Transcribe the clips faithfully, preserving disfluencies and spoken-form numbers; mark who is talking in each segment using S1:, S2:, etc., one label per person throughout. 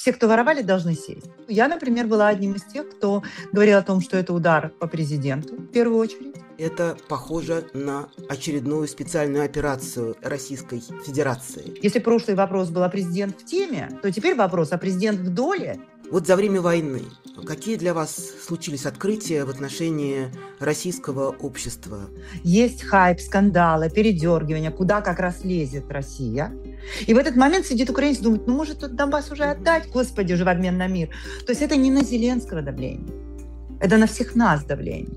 S1: все, кто воровали, должны сесть. Я, например, была одним из тех, кто говорил о том, что это удар по президенту в первую очередь.
S2: Это похоже на очередную специальную операцию Российской Федерации.
S1: Если прошлый вопрос был, а президент в теме, то теперь вопрос, а президент в доле?
S2: Вот за время войны какие для вас случились открытия в отношении российского общества?
S1: Есть хайп, скандалы, передергивания, куда как раз лезет Россия. И в этот момент сидит украинец и думает, ну, может, тут Донбасс уже отдать, господи, уже в обмен на мир. То есть это не на Зеленского давление, это на всех нас давление.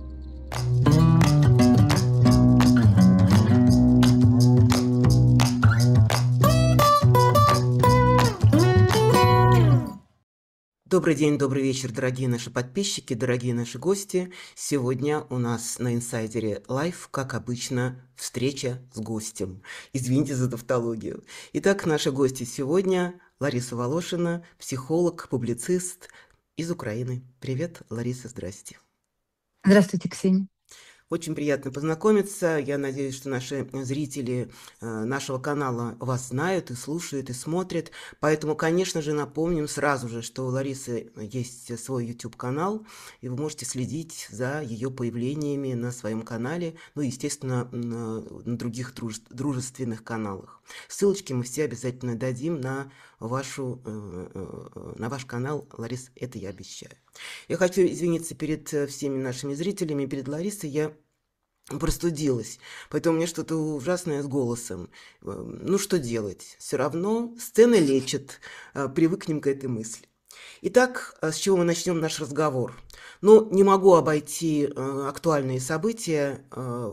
S2: Добрый день, добрый вечер, дорогие наши подписчики, дорогие наши гости. Сегодня у нас на Инсайдере Лайв, как обычно, встреча с гостем. Извините за тавтологию. Итак, наши гости сегодня Лариса Волошина, психолог, публицист из Украины. Привет, Лариса, здрасте.
S1: Здравствуйте, Ксения.
S2: Очень приятно познакомиться. Я надеюсь, что наши зрители э, нашего канала вас знают и слушают, и смотрят. Поэтому, конечно же, напомним сразу же, что у Ларисы есть свой YouTube-канал, и вы можете следить за ее появлениями на своем канале, ну и, естественно, на, на других друж, дружественных каналах. Ссылочки мы все обязательно дадим на, вашу, э, э, на ваш канал, Ларис, это я обещаю. Я хочу извиниться перед всеми нашими зрителями, перед Ларисой. Я простудилась, поэтому у меня что-то ужасное с голосом. Ну, что делать? Все равно сцена лечит. Привыкнем к этой мысли. Итак, с чего мы начнем наш разговор? Ну, не могу обойти актуальные события,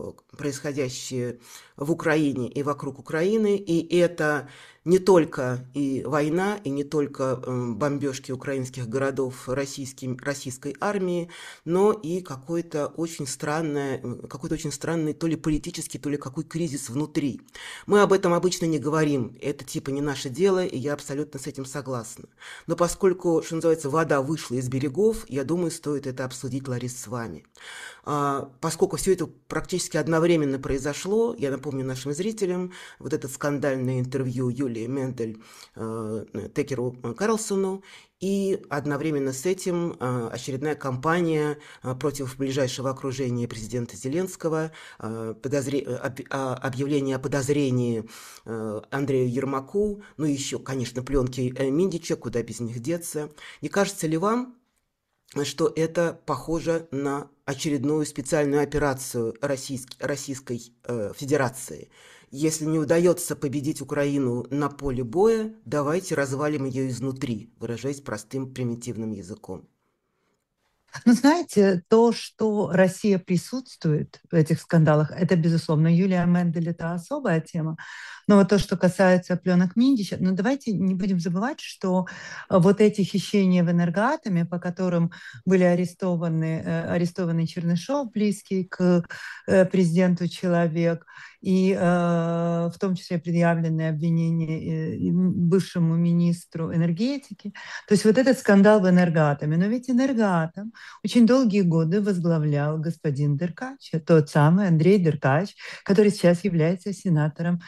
S2: происходящие в Украине и вокруг Украины, и это не только и война, и не только бомбежки украинских городов российским, российской армии, но и какой-то очень странный, какой-то очень странный то ли политический, то ли какой кризис внутри. Мы об этом обычно не говорим, это типа не наше дело, и я абсолютно с этим согласна. Но поскольку, что называется, вода вышла из берегов, я думаю, стоит это обсудить, Ларис, с вами. А, поскольку все это практически одновременно произошло, я напомню нашим зрителям, вот это скандальное интервью Юлии Мендель э, Текеру Карлсону, и одновременно с этим э, очередная кампания э, против ближайшего окружения президента Зеленского, э, подозре... об... объявление о подозрении э, Андрею Ермаку, ну и еще, конечно, пленки э, Миндича, куда без них деться. Не кажется ли вам, что это похоже на очередную специальную операцию Российской, Российской э, Федерации? Если не удается победить Украину на поле боя, давайте развалим ее изнутри, выражаясь простым примитивным языком.
S1: Ну, знаете, то, что Россия присутствует в этих скандалах, это, безусловно, Юлия Мендель – это особая тема. Но вот то, что касается пленок Миндича, ну, давайте не будем забывать, что вот эти хищения в Энергоатоме, по которым были арестованы, арестованы Чернышов, близкий к президенту человек, и э, в том числе предъявленные обвинения э, бывшему министру энергетики. То есть вот этот скандал в Энергоатоме. Но ведь Энергоатом очень долгие годы возглавлял господин Деркач, тот самый Андрей Деркач, который сейчас является сенатором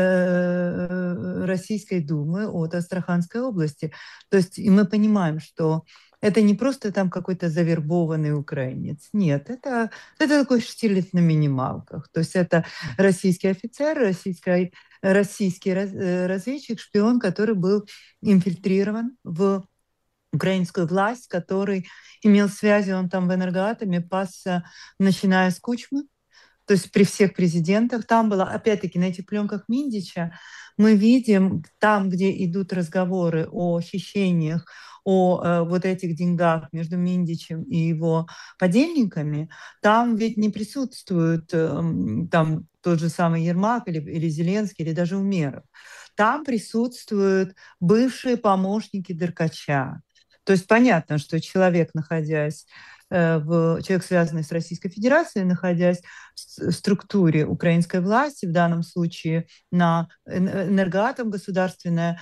S1: э, Российской Думы от Астраханской области. То есть и мы понимаем, что это не просто там какой-то завербованный украинец. Нет, это, это такой Штирлиц на минималках. То есть это российский офицер, российский, российский разведчик, шпион, который был инфильтрирован в украинскую власть, который имел связи, он там в Энергоатоме пасся, начиная с Кучмы. То есть при всех президентах там было, опять-таки, на этих пленках Миндича мы видим, там, где идут разговоры о хищениях, о э, вот этих деньгах между Миндичем и его подельниками, там ведь не присутствует э, там тот же самый Ермак или, или Зеленский, или даже Умеров. Там присутствуют бывшие помощники Деркача. То есть понятно, что человек, находясь в, человек, связанный с Российской Федерацией, находясь в структуре украинской власти, в данном случае на Энергоатом, государственное,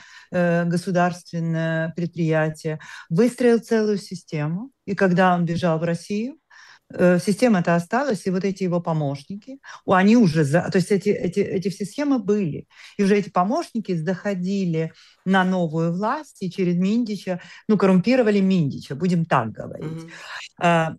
S1: государственное предприятие, выстроил целую систему. И когда он бежал в Россию, э, система-то осталась, и вот эти его помощники, о, они уже, за, то есть эти, эти, эти все схемы были, и уже эти помощники заходили на новую власть, и через Миндича, ну, коррумпировали Миндича, будем так говорить.
S2: Мгм.
S1: А,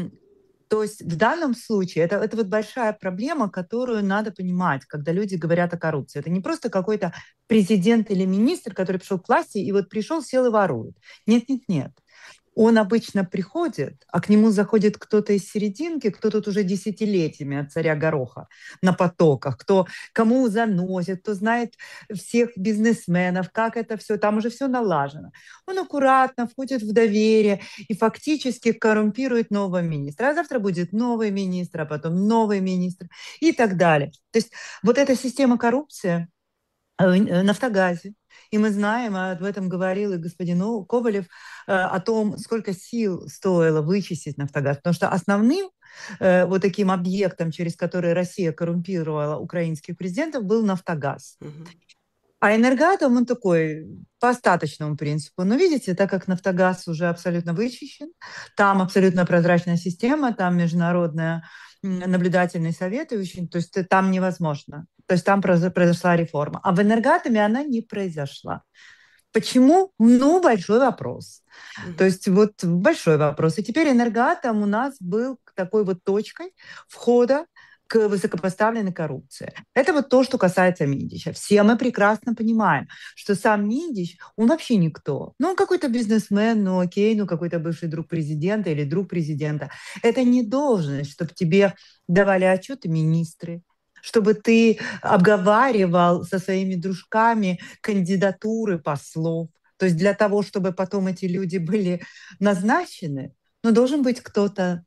S1: То есть в данном случае это, это вот большая проблема, которую надо понимать, когда люди говорят о коррупции. Это не просто какой-то президент или министр, который пришел к власти и вот пришел, сел и ворует. Нет, нет, нет. Он обычно приходит, а к нему заходит кто-то из серединки, кто тут уже десятилетиями от царя Гороха на потоках, кто кому заносит, кто знает всех бизнесменов, как это все, там уже все налажено. Он аккуратно входит в доверие и фактически коррумпирует нового министра. А завтра будет новый министр, а потом новый министр и так далее. То есть вот эта система коррупции э, в «Нафтогазе». И мы знаем, а об этом говорил и господин Ковалев, э, о том, сколько сил стоило вычистить «Нафтогаз». Потому что основным э, вот таким объектом, через который Россия коррумпировала украинских президентов, был «Нафтогаз».
S2: Мгм.
S1: А «Энергоатом» он такой по остаточному принципу. Но видите, так как «Нафтогаз» уже абсолютно вычищен, там абсолютно прозрачная система, там международная м, наблюдательный совет, и очень, то есть там невозможно. То есть там произо- произошла реформа. А в «Энергоатоме» она не произошла. Почему? Ну, большой вопрос. То
S2: Мгм.
S1: есть вот большой вопрос. И теперь «Энергоатом» у нас был такой вот точкой входа к высокопоставленной коррупции. Это вот то, что касается Миндича. Все мы прекрасно понимаем, что сам Миндич, он вообще никто. Ну, он какой-то бизнесмен, ну окей, ну какой-то бывший друг президента или друг президента. Это не должность, чтобы тебе давали отчеты министры, чтобы ты обговаривал со своими дружками кандидатуры послов. То есть для того, чтобы потом эти люди были назначены, ну, должен быть кто-то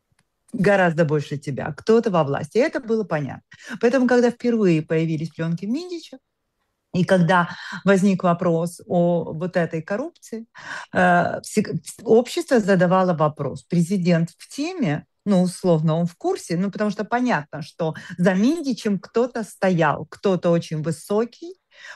S1: гораздо больше тебя, кто-то во власти. И это было понятно. Поэтому, когда впервые появились пленки Миндича, и когда возник вопрос о вот этой коррупции, э, общество задавало вопрос: президент в теме? Ну, условно, он в курсе, ну, потому что понятно, что за Миндичем кто-то стоял, кто-то очень высокий,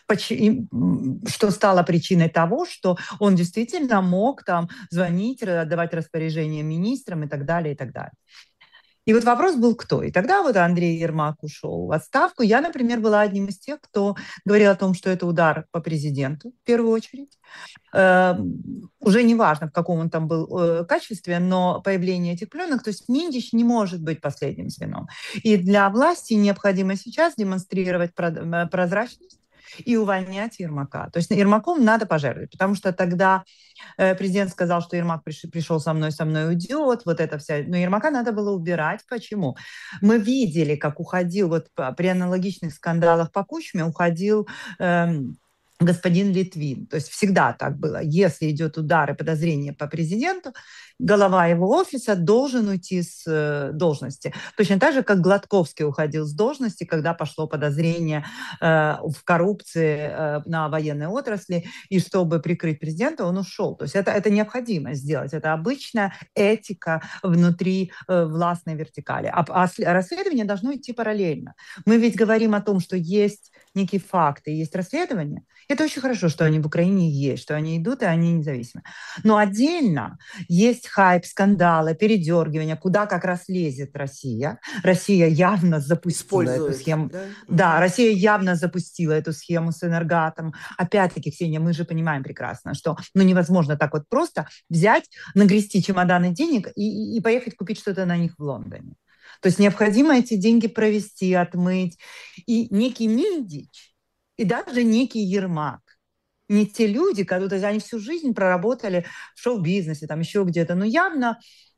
S1: что стало причиной того, что он действительно мог там звонить, отдавать распоряжения министрам и так далее, и так далее. И вот вопрос был, кто. И тогда вот Андрей Ермак ушел в отставку. Я, например, была одним из тех, кто говорил о том, что это удар по президенту в первую очередь. Э, уже не важно, в каком он там был э, качестве, но появление этих пленок, то есть Миндич не может быть последним звеном. И для власти необходимо сейчас демонстрировать прозрачность и увольнять Ермака. То есть Ермаком надо пожертвовать, потому что тогда э, президент сказал, что Ермак приш, пришел со мной, со мной уйдет, вот это вся. Но Ермака надо было убирать. Почему? Мы видели, как уходил, вот при аналогичных скандалах по Кучме уходил эм, господин Литвин. То есть всегда так было. Если идет удар и подозрение по президенту, голова его офиса должен уйти с э, должности. Точно так же, как Гладковский уходил с должности, когда пошло подозрение э, в коррупции э, на военной отрасли, и чтобы прикрыть президента, он ушел. То есть это, это необходимо сделать. Это обычная этика внутри э, властной вертикали. А, а расследование должно идти параллельно. Мы ведь говорим о том, что есть некие факты, есть расследования. Это очень хорошо, что они в Украине есть, что они идут, и они независимы. Но отдельно есть хайп, скандалы, передергивания, куда как раз лезет Россия. Россия явно запустила эту
S2: Использует,
S1: схему.
S2: да?
S1: Да,
S2: Мгм.
S1: Россия явно запустила эту схему с Энергоатом. Опять-таки, Ксения, мы же понимаем прекрасно, что ну, невозможно так вот просто взять, нагрести чемоданы денег и, и поехать купить что-то на них в Лондоне. То есть необходимо эти деньги провести, отмыть. И некий Миндич, и даже некий Ермак, не те люди, которые они всю жизнь проработали в шоу-бизнесе, там еще где-то, но явно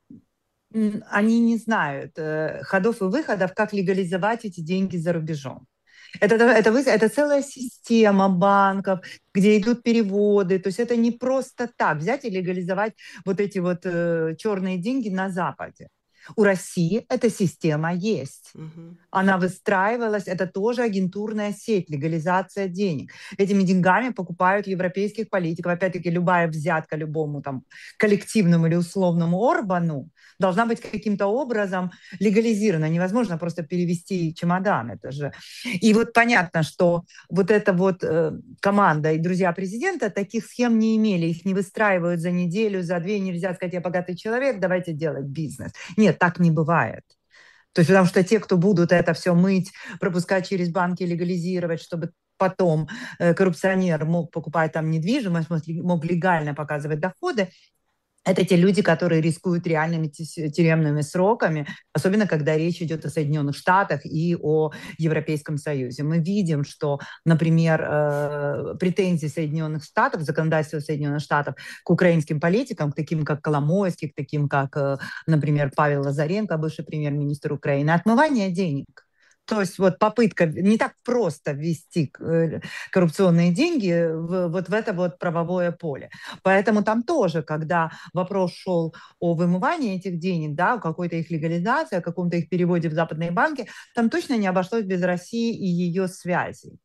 S1: они не знают э, ходов и выходов, как легализовать эти деньги за рубежом. Это, это, это целая система банков, где идут переводы. То есть это не просто так взять и легализовать вот эти вот э, черные деньги на Западе. У России эта система есть.
S2: Мгм.
S1: Она выстраивалась, это тоже агентурная сеть, легализация денег. Этими деньгами покупают европейских политиков. Опять-таки, любая взятка любому там коллективному или условному Орбану должна быть каким-то образом легализирована. Невозможно просто перевести чемодан. Это же. И вот понятно, что вот эта вот э, команда и друзья президента таких схем не имели. Их не выстраивают за неделю, за две. Нельзя сказать: я богатый человек, давайте делать бизнес. Нет, Нет, так не бывает. То есть потому что те, кто будут это все мыть, пропускать через банки, легализировать, чтобы потом э, коррупционер мог покупать там недвижимость, мог легально показывать доходы, это те люди, которые рискуют реальными тюремными сроками, особенно когда речь идет о Соединенных Штатах и о Европейском Союзе. Мы видим, что, например, э, претензии Соединенных Штатов, законодательство Соединенных Штатов к украинским политикам, к таким как Коломойский, к таким как, э, например, Павел Лазаренко, бывший премьер-министр Украины, отмывание денег. То есть вот попытка не так просто ввести коррупционные деньги в, вот в это вот правовое поле. Поэтому там тоже, когда вопрос шел о вымывании этих денег, да, о какой-то их легализации, о каком-то их переводе в западные банки, там точно не обошлось без России и ее связей.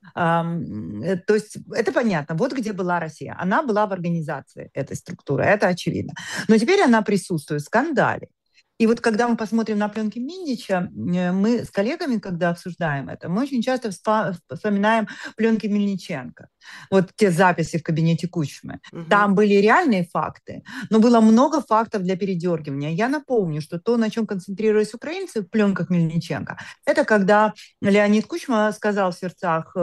S1: Um, то есть это понятно. Вот где была Россия. Она была в организации этой структуры, это очевидно. Но теперь она присутствует в скандале. И вот когда мы посмотрим на пленки Миндича, мы с коллегами, когда обсуждаем это, мы очень часто вспоминаем пленки Мельниченко. Вот те записи в кабинете Кучмы. Угу. Там были реальные факты, но было много фактов для передергивания. Я напомню, что то, на чем концентрировались украинцы в пленках Мельниченко, это когда Леонид Кучма сказал в сердцах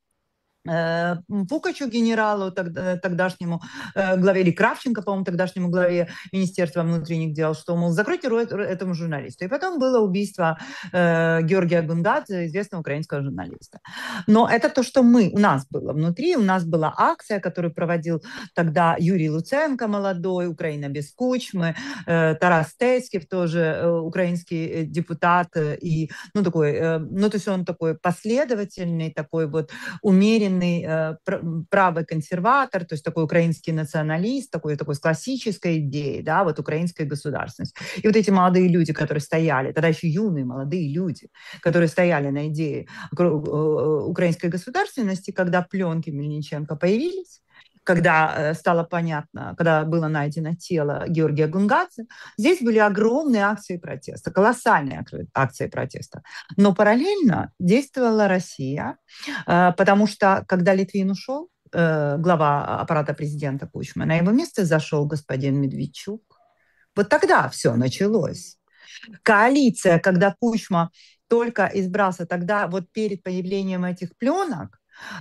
S1: Пукачу, генералу, тогда, тогдашнему э, главе, или Кравченко, по-моему, тогдашнему главе Министерства внутренних дел, что, мол, закройте рот этому журналисту. И потом было убийство э, Георгия Гунгадзе, известного украинского журналиста. Но это то, что мы, у нас было внутри, у нас была акция, которую проводил тогда Юрий Луценко, молодой, Украина без Кучмы, э, Тарас Тецкев, тоже э, украинский депутат, э, и, ну, такой, э, ну, то есть он такой последовательный, такой вот умеренный, правый консерватор, то есть такой украинский националист, такой, такой с классической идеей, да, вот украинской государственности. И вот эти молодые люди, которые стояли, тогда еще юные молодые люди, которые стояли на идее украинской государственности, когда пленки Мельниченко появились, когда стало понятно, когда было найдено тело Георгия Гунгадзе, здесь были огромные акции протеста, колоссальные акции протеста. Но параллельно действовала Россия, потому что, когда Литвин ушел, глава аппарата президента Кучмы, на его место зашел господин Медведчук. Вот тогда все началось. Коалиция, когда Кучма только избрался, тогда вот перед появлением этих пленок,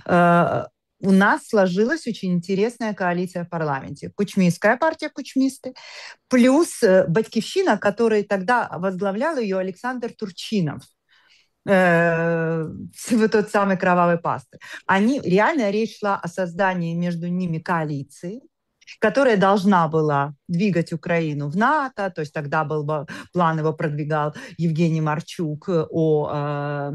S1: у нас сложилась очень интересная коалиция в парламенте. Кучмистская партия, кучмисты, плюс Батькивщина, который тогда возглавлял ее Александр Турчинов, э, тот самый кровавый пастырь. Они, реально речь шла о создании между ними коалиции, которая должна была двигать Украину в НАТО, то есть тогда был план, его продвигал Евгений Марчук о э,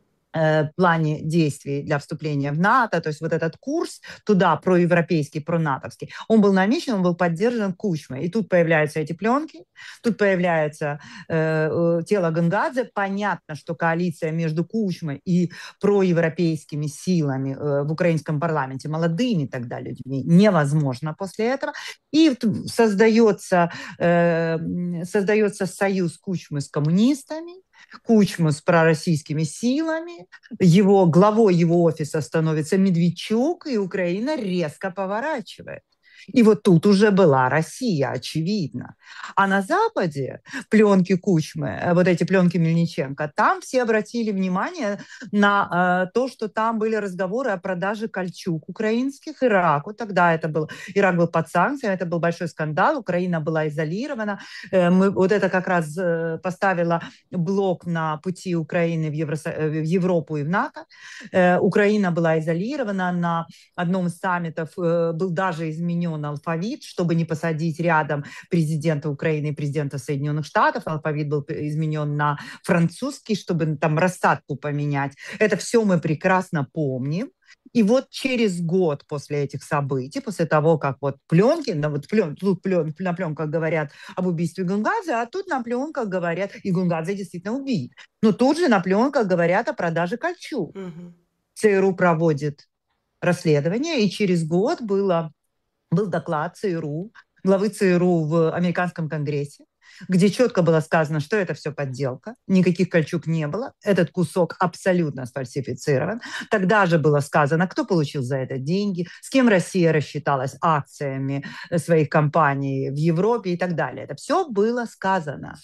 S1: плане действий для вступления в НАТО, то есть вот этот курс туда, проевропейский, пронатовский, он был намечен, он был поддержан Кучмой. И тут появляются эти пленки, тут появляется э, тело Гунгадзе. Понятно, что коалиция между Кучмой и проевропейскими силами э, в украинском парламенте, молодыми тогда людьми, невозможна после этого. И создается, э, создается союз Кучмы с коммунистами, Кучму с пророссийскими силами, его, главой его офиса становится Медведчук, и Украина резко поворачивает. И вот тут уже была Россия, очевидно. А на Западе пленки Кучмы, вот эти пленки Мельниченко, там все обратили внимание на э, то, что там были разговоры о продаже кольчуг украинских Ираку. Тогда это был, Ирак был под санкциями, это был большой скандал, Украина была изолирована. Э, мы, вот это как раз э, поставило блок на пути Украины в, Евро, в Европу и в НАТО. Э, Украина была изолирована, на одном из саммитов э, был даже изменен алфавит, чтобы не посадить рядом президента Украины и президента Соединенных Штатов. Алфавит был изменен на французский, чтобы там рассадку поменять. Это все мы прекрасно помним. И вот через год после этих событий, после того, как вот пленки, на, вот плен, тут плен, на пленках говорят об убийстве Гунгадзе, а тут на пленках говорят, и Гунгадзе действительно убит, но тут же на пленках говорят о продаже кольчуг. Угу. ЦРУ проводит расследование, и через год было был доклад ЦРУ, главы ЦРУ в американском конгрессе, где четко было сказано, что это все подделка, никаких кольчуг не было, этот кусок абсолютно сфальсифицирован. Тогда же было сказано, кто получил за это деньги, с кем Россия рассчиталась акциями своих компаний в Европе и так далее. Это все было сказано.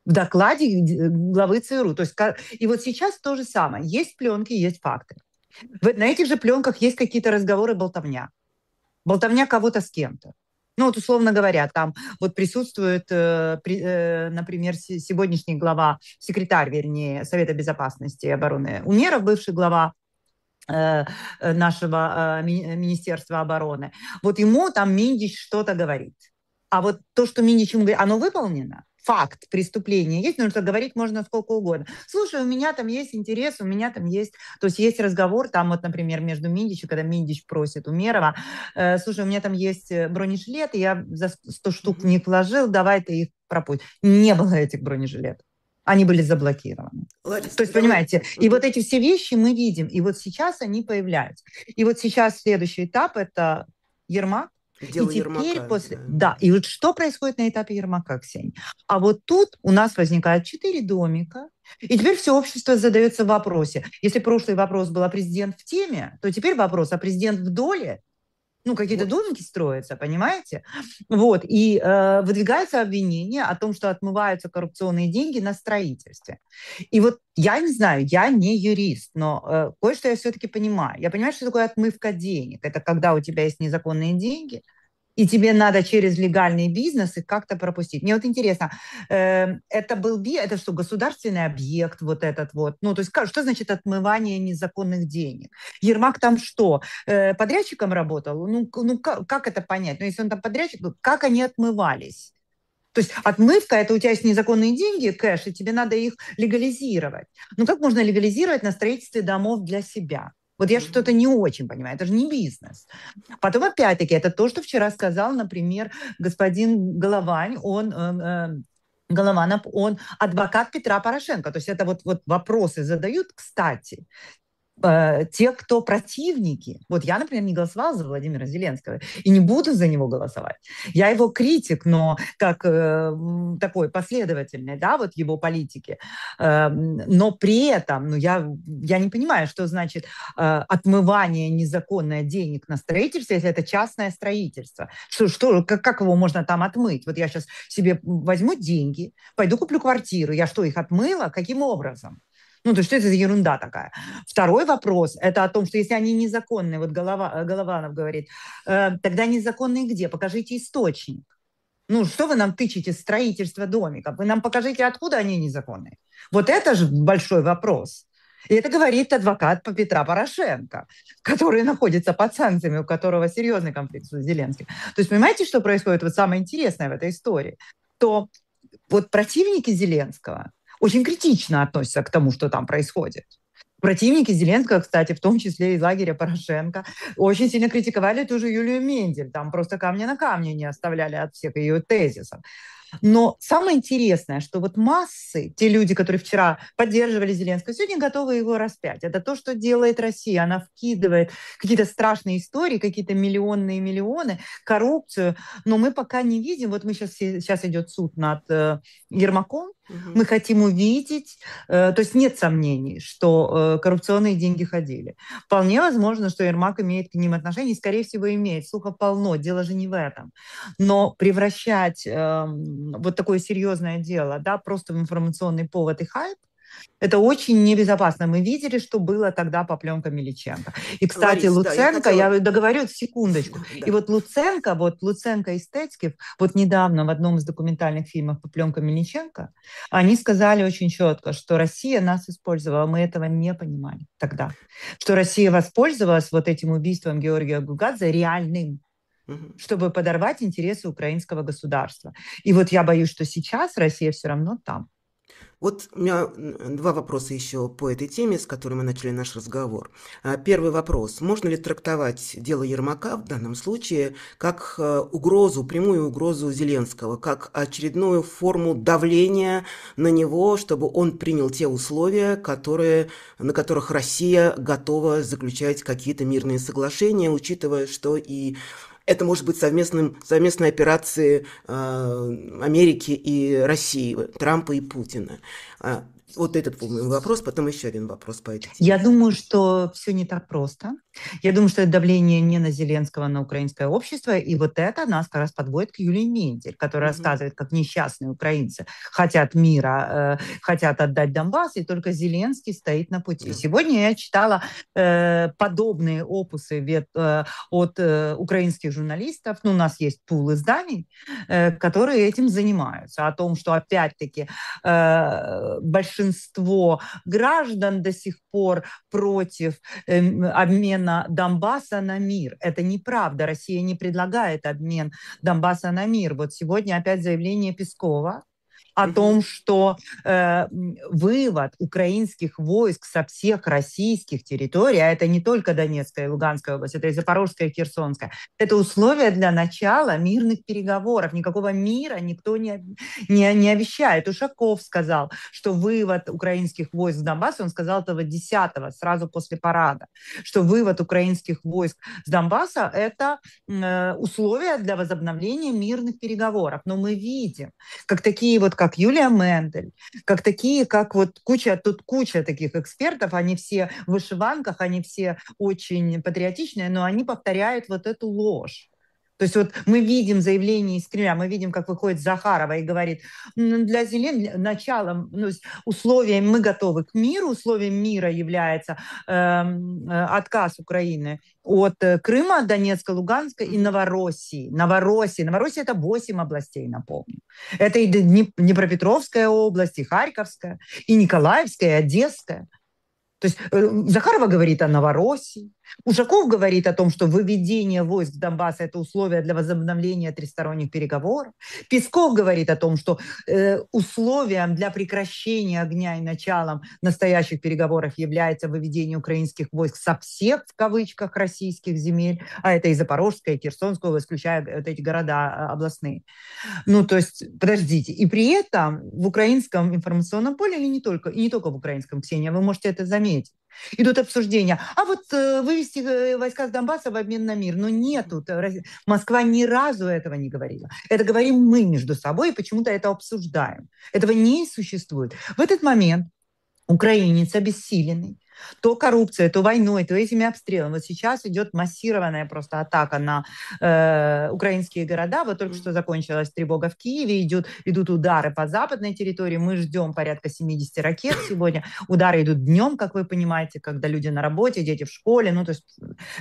S1: в докладе главы ЦРУ. То есть, и вот сейчас то же самое. Есть пленки, есть факты. На этих же пленках есть какие-то разговоры, болтовня. Болтовня кого-то с кем-то. Ну, вот условно говоря, там вот присутствует, э, при, э, например, сегодняшний глава, секретарь, вернее, Совета безопасности и обороны Умеров, бывший глава э, нашего э, ми- Министерства обороны. Вот ему там Миндич что-то говорит. А вот то, что Миндич ему говорит, оно выполнено? Факт преступления есть, потому что говорить можно сколько угодно. Слушай, у меня там есть интерес, у меня там есть... То есть есть разговор, там вот, например, между Миндичем, когда Миндич просит Умерова, э, слушай, у меня там есть бронежилеты, я за сто штук в них вложил, давай ты их пропустишь. Не было этих бронежилетов. Они были заблокированы.
S2: Лариса,
S1: То есть,
S2: давай...
S1: понимаете, и вот эти все вещи мы видим, и вот сейчас они появляются. И вот сейчас следующий этап – это Ермак.
S2: Дело
S1: и теперь
S2: Ермака.
S1: после...
S2: Да.
S1: да, и вот что происходит на этапе Ермака, Ксения? А вот тут у нас возникает четыре домика, и теперь все общество задается в вопросе. Если прошлый вопрос был, а президент в теме, то теперь вопрос, а президент в доле? Ну, какие-то
S2: Вот.
S1: домики строятся, понимаете? Вот, и э, выдвигается обвинение о том, что отмываются коррупционные деньги на строительстве. И вот я не знаю, я не юрист, но э, кое-что я все-таки понимаю. Я понимаю, что такое отмывка денег. Это когда у тебя есть незаконные деньги, и тебе надо через легальный бизнес их как-то пропустить. Мне вот интересно, э, это был это что, государственный объект вот этот вот? Ну, то есть что значит отмывание незаконных денег? Ермак там что, э, подрядчиком работал? Ну, ну как, как это понять? Ну, если он там подрядчик, как они отмывались? То есть отмывка – это у тебя есть незаконные деньги, кэш, и тебе надо их легализировать. Ну, как можно легализировать на строительстве домов для себя? Вот я mm-hmm. что-то не очень понимаю, это же не бизнес. Потом, опять-таки, это то, что вчера сказал, например, господин Головань, он... Э, Голованов, он адвокат Петра Порошенко. То есть это вот, вот вопросы задают, кстати, те, кто противники. Вот я, например, не голосовала за Владимира Зеленского и не буду за него голосовать. Я его критик, но как э, такой последовательный, да, вот его политики. Э, но при этом, ну, я, я не понимаю, что значит э, отмывание незаконное денег на строительство, если это частное строительство. Что, что, как, как его можно там отмыть? Вот я сейчас себе возьму деньги, пойду куплю квартиру. Я что, их отмыла? Каким образом? Ну, то есть что это за ерунда такая? Второй вопрос – это о том, что если они незаконные, вот Голова, Голованов говорит, э, тогда незаконные где? Покажите источник. Ну, что вы нам тычете строительство домиков? Вы нам покажите, откуда они незаконные. Вот это же большой вопрос. И это говорит адвокат Петра Порошенко, который находится под санкциями, у которого серьезный конфликт с Зеленским. То есть понимаете, что происходит? Вот самое интересное в этой истории. То вот противники Зеленского очень критично относятся к тому, что там происходит. Противники Зеленского, кстати, в том числе из лагеря Порошенко, очень сильно критиковали ту же Юлию Мендель. Там просто камня на камне не оставляли от всех ее тезисов. Но самое интересное, что вот массы, те люди, которые вчера поддерживали Зеленского, сегодня готовы его распять. Это то, что делает Россия. Она вкидывает какие-то страшные истории, какие-то миллионные миллионы, коррупцию. Но мы пока не видим, вот мы сейчас, сейчас идет суд над э, Ермаком, угу. Мы хотим увидеть, э, то есть нет сомнений, что э, коррупционные деньги ходили. Вполне возможно, что Ермак имеет к ним отношение, и, скорее всего, имеет. Слухов полно, дело же не в этом. Но превращать э, вот такое серьезное дело, да, просто в информационный повод и хайп, это очень небезопасно. Мы видели, что было тогда по пленкам Миличенко. И, кстати, Лариса, Луценко, да, я, хотела... я договорю, секундочку. Да. И вот Луценко, вот Луценко и Стецкив, вот недавно в одном из документальных фильмов по пленкам Миличенко, они сказали очень четко, что Россия нас использовала, мы этого не понимали тогда. Что Россия воспользовалась вот этим убийством Георгия Гугадзе реальным, чтобы подорвать интересы украинского государства. И вот я боюсь, что сейчас Россия все равно там.
S2: Вот у меня два вопроса еще по этой теме, с которой мы начали наш разговор. Первый вопрос. Можно ли трактовать дело Ермака в данном случае как угрозу, прямую угрозу Зеленского, как очередную форму давления на него, чтобы он принял те условия, которые, на которых Россия готова заключать какие-то мирные соглашения, учитывая, что и это может быть совместным, совместной операцией э, Америки и России, Трампа и Путина. Вот этот был мой вопрос, потом еще один вопрос по этой
S1: Я
S2: теме.
S1: думаю, что все не так просто. Я думаю, что это давление не на Зеленского, а на украинское общество. И вот это нас как раз подводит к Юлии Мендель, которая
S2: Мгм.
S1: рассказывает, как несчастные украинцы хотят мира, э, хотят отдать Донбасс, и только Зеленский стоит на пути.
S2: Да.
S1: Сегодня я читала э, подобные опусы вет, э, от э, украинских журналистов. Ну, у нас есть пул изданий, э, которые этим занимаются. О том, что опять-таки э, большинство граждан до сих пор против э, обмена Донбасса на мир. Это неправда. Россия не предлагает обмен Донбасса на мир. Вот сегодня опять заявление Пескова о том,
S2: Мгм.
S1: что э, вывод украинских войск со всех российских территорий, а это не только Донецкая и Луганская область, это и Запорожская и Херсонская, это условия для начала мирных переговоров. Никакого мира никто не, не, не обещает. Ушаков сказал, что вывод украинских войск с Донбасса, он сказал этого десятого, сразу после парада, что вывод украинских войск с Донбасса – это э, условия для возобновления мирных переговоров. Но мы видим, как такие вот, как Юлия Мендель, как такие, как вот куча, тут куча таких экспертов, они все в вышиванках, они все очень патриотичные, но они повторяют вот эту ложь. То есть вот мы видим заявление из Кремля, мы видим, как выходит Захарова и говорит, для Зеленского началом, ну, условием мы готовы к миру, условием мира является э, отказ Украины от Крыма, Донецка, Луганска и
S2: Мгм.
S1: Новороссии. Новороссии. Новороссия – это восемь областей, напомню. Это и Днепропетровская область, и Харьковская, и Николаевская, и Одесская. То есть э, Захарова говорит о Новороссии, Ушаков говорит о том, что выведение войск Донбасса – это условие для возобновления тристоронних переговоров. Песков говорит о том, что э, условием для прекращения огня и началом настоящих переговоров является выведение украинских войск со всех, в кавычках, российских земель, а это и Запорожская, и Херсонская область, включая вот эти города областные. Ну, то есть, подождите. И при этом в украинском информационном поле, или не только, и не только в украинском, Ксения, вы можете это заметить, идут обсуждения. А вот э, вывести э, войска с Донбасса в обмен на мир. Но нет, тут э, Москва ни разу этого не говорила. Это говорим мы между собой, и почему-то это обсуждаем. Этого не существует. В этот момент украинец обессиленный, то коррупция, то войной, то этими обстрелами. Вот сейчас идет массированная просто атака на э, украинские города. Вот только что закончилась тревога в Киеве, идут, идут удары по западной территории. Мы ждем порядка семьдесят ракет сегодня. Удары идут днем, как вы понимаете, когда люди на работе, дети в школе. Ну, то есть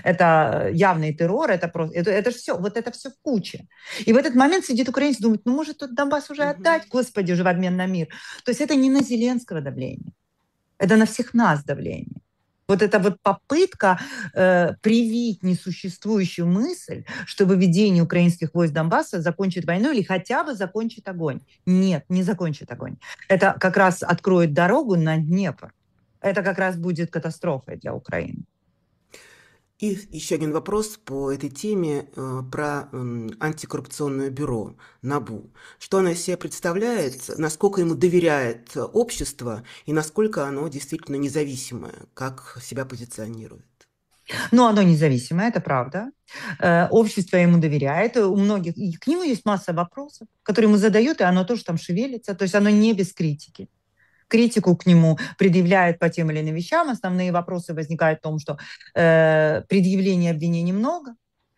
S1: это явный террор, это просто, это, это все, вот это все в куче. И в этот момент сидит украинец и думает, ну, может, тут Донбасс уже
S2: Мгм.
S1: отдать, господи, уже в обмен на мир. То есть это не на Зеленского давление. Это на всех нас давление. Вот эта вот попытка э, привить несуществующую мысль, что выведение украинских войск Донбасса закончит войну или хотя бы закончит огонь. Нет, не закончит огонь. Это как раз откроет дорогу на Днепр. Это как раз будет катастрофой для Украины.
S2: И еще один вопрос по этой теме э, про э, антикоррупционное бюро НАБУ. Что оно из себя представляет, насколько ему доверяет общество и насколько оно действительно независимое, как себя позиционирует?
S1: Но оно независимое, это правда. Э, общество ему доверяет. У многих, и к нему есть масса вопросов, которые ему задают, и оно тоже там шевелится. То есть оно не без критики. Критику к нему предъявляют по тем или иным вещам. Основные вопросы возникают в том, что э, предъявлений обвинений много,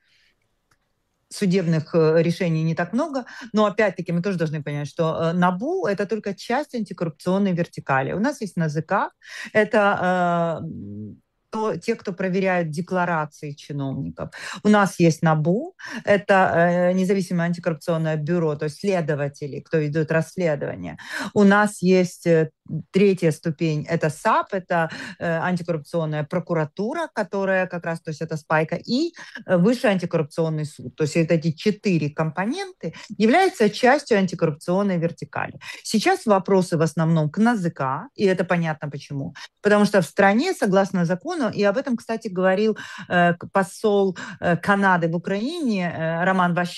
S1: судебных э, решений не так много, но опять-таки мы тоже должны понять, что э, НАБУ – это только часть антикоррупционной вертикали. У нас есть НАЗК, это э, то, те, кто проверяют декларации чиновников. У нас есть НАБУ, это э, независимое антикоррупционное бюро, то есть следователи, кто ведет расследование. У нас есть э, третья ступень, это САП, это э, антикоррупционная прокуратура, которая как раз, то есть это спайка, и э, Высший антикоррупционный суд. То есть вот эти четыре компоненты являются частью антикоррупционной вертикали. Сейчас вопросы в основном к НАЗК, и это понятно почему. Потому что в стране, согласно закону, и об этом, кстати, говорил э, посол э, Канады в Украине э, Роман Ващук,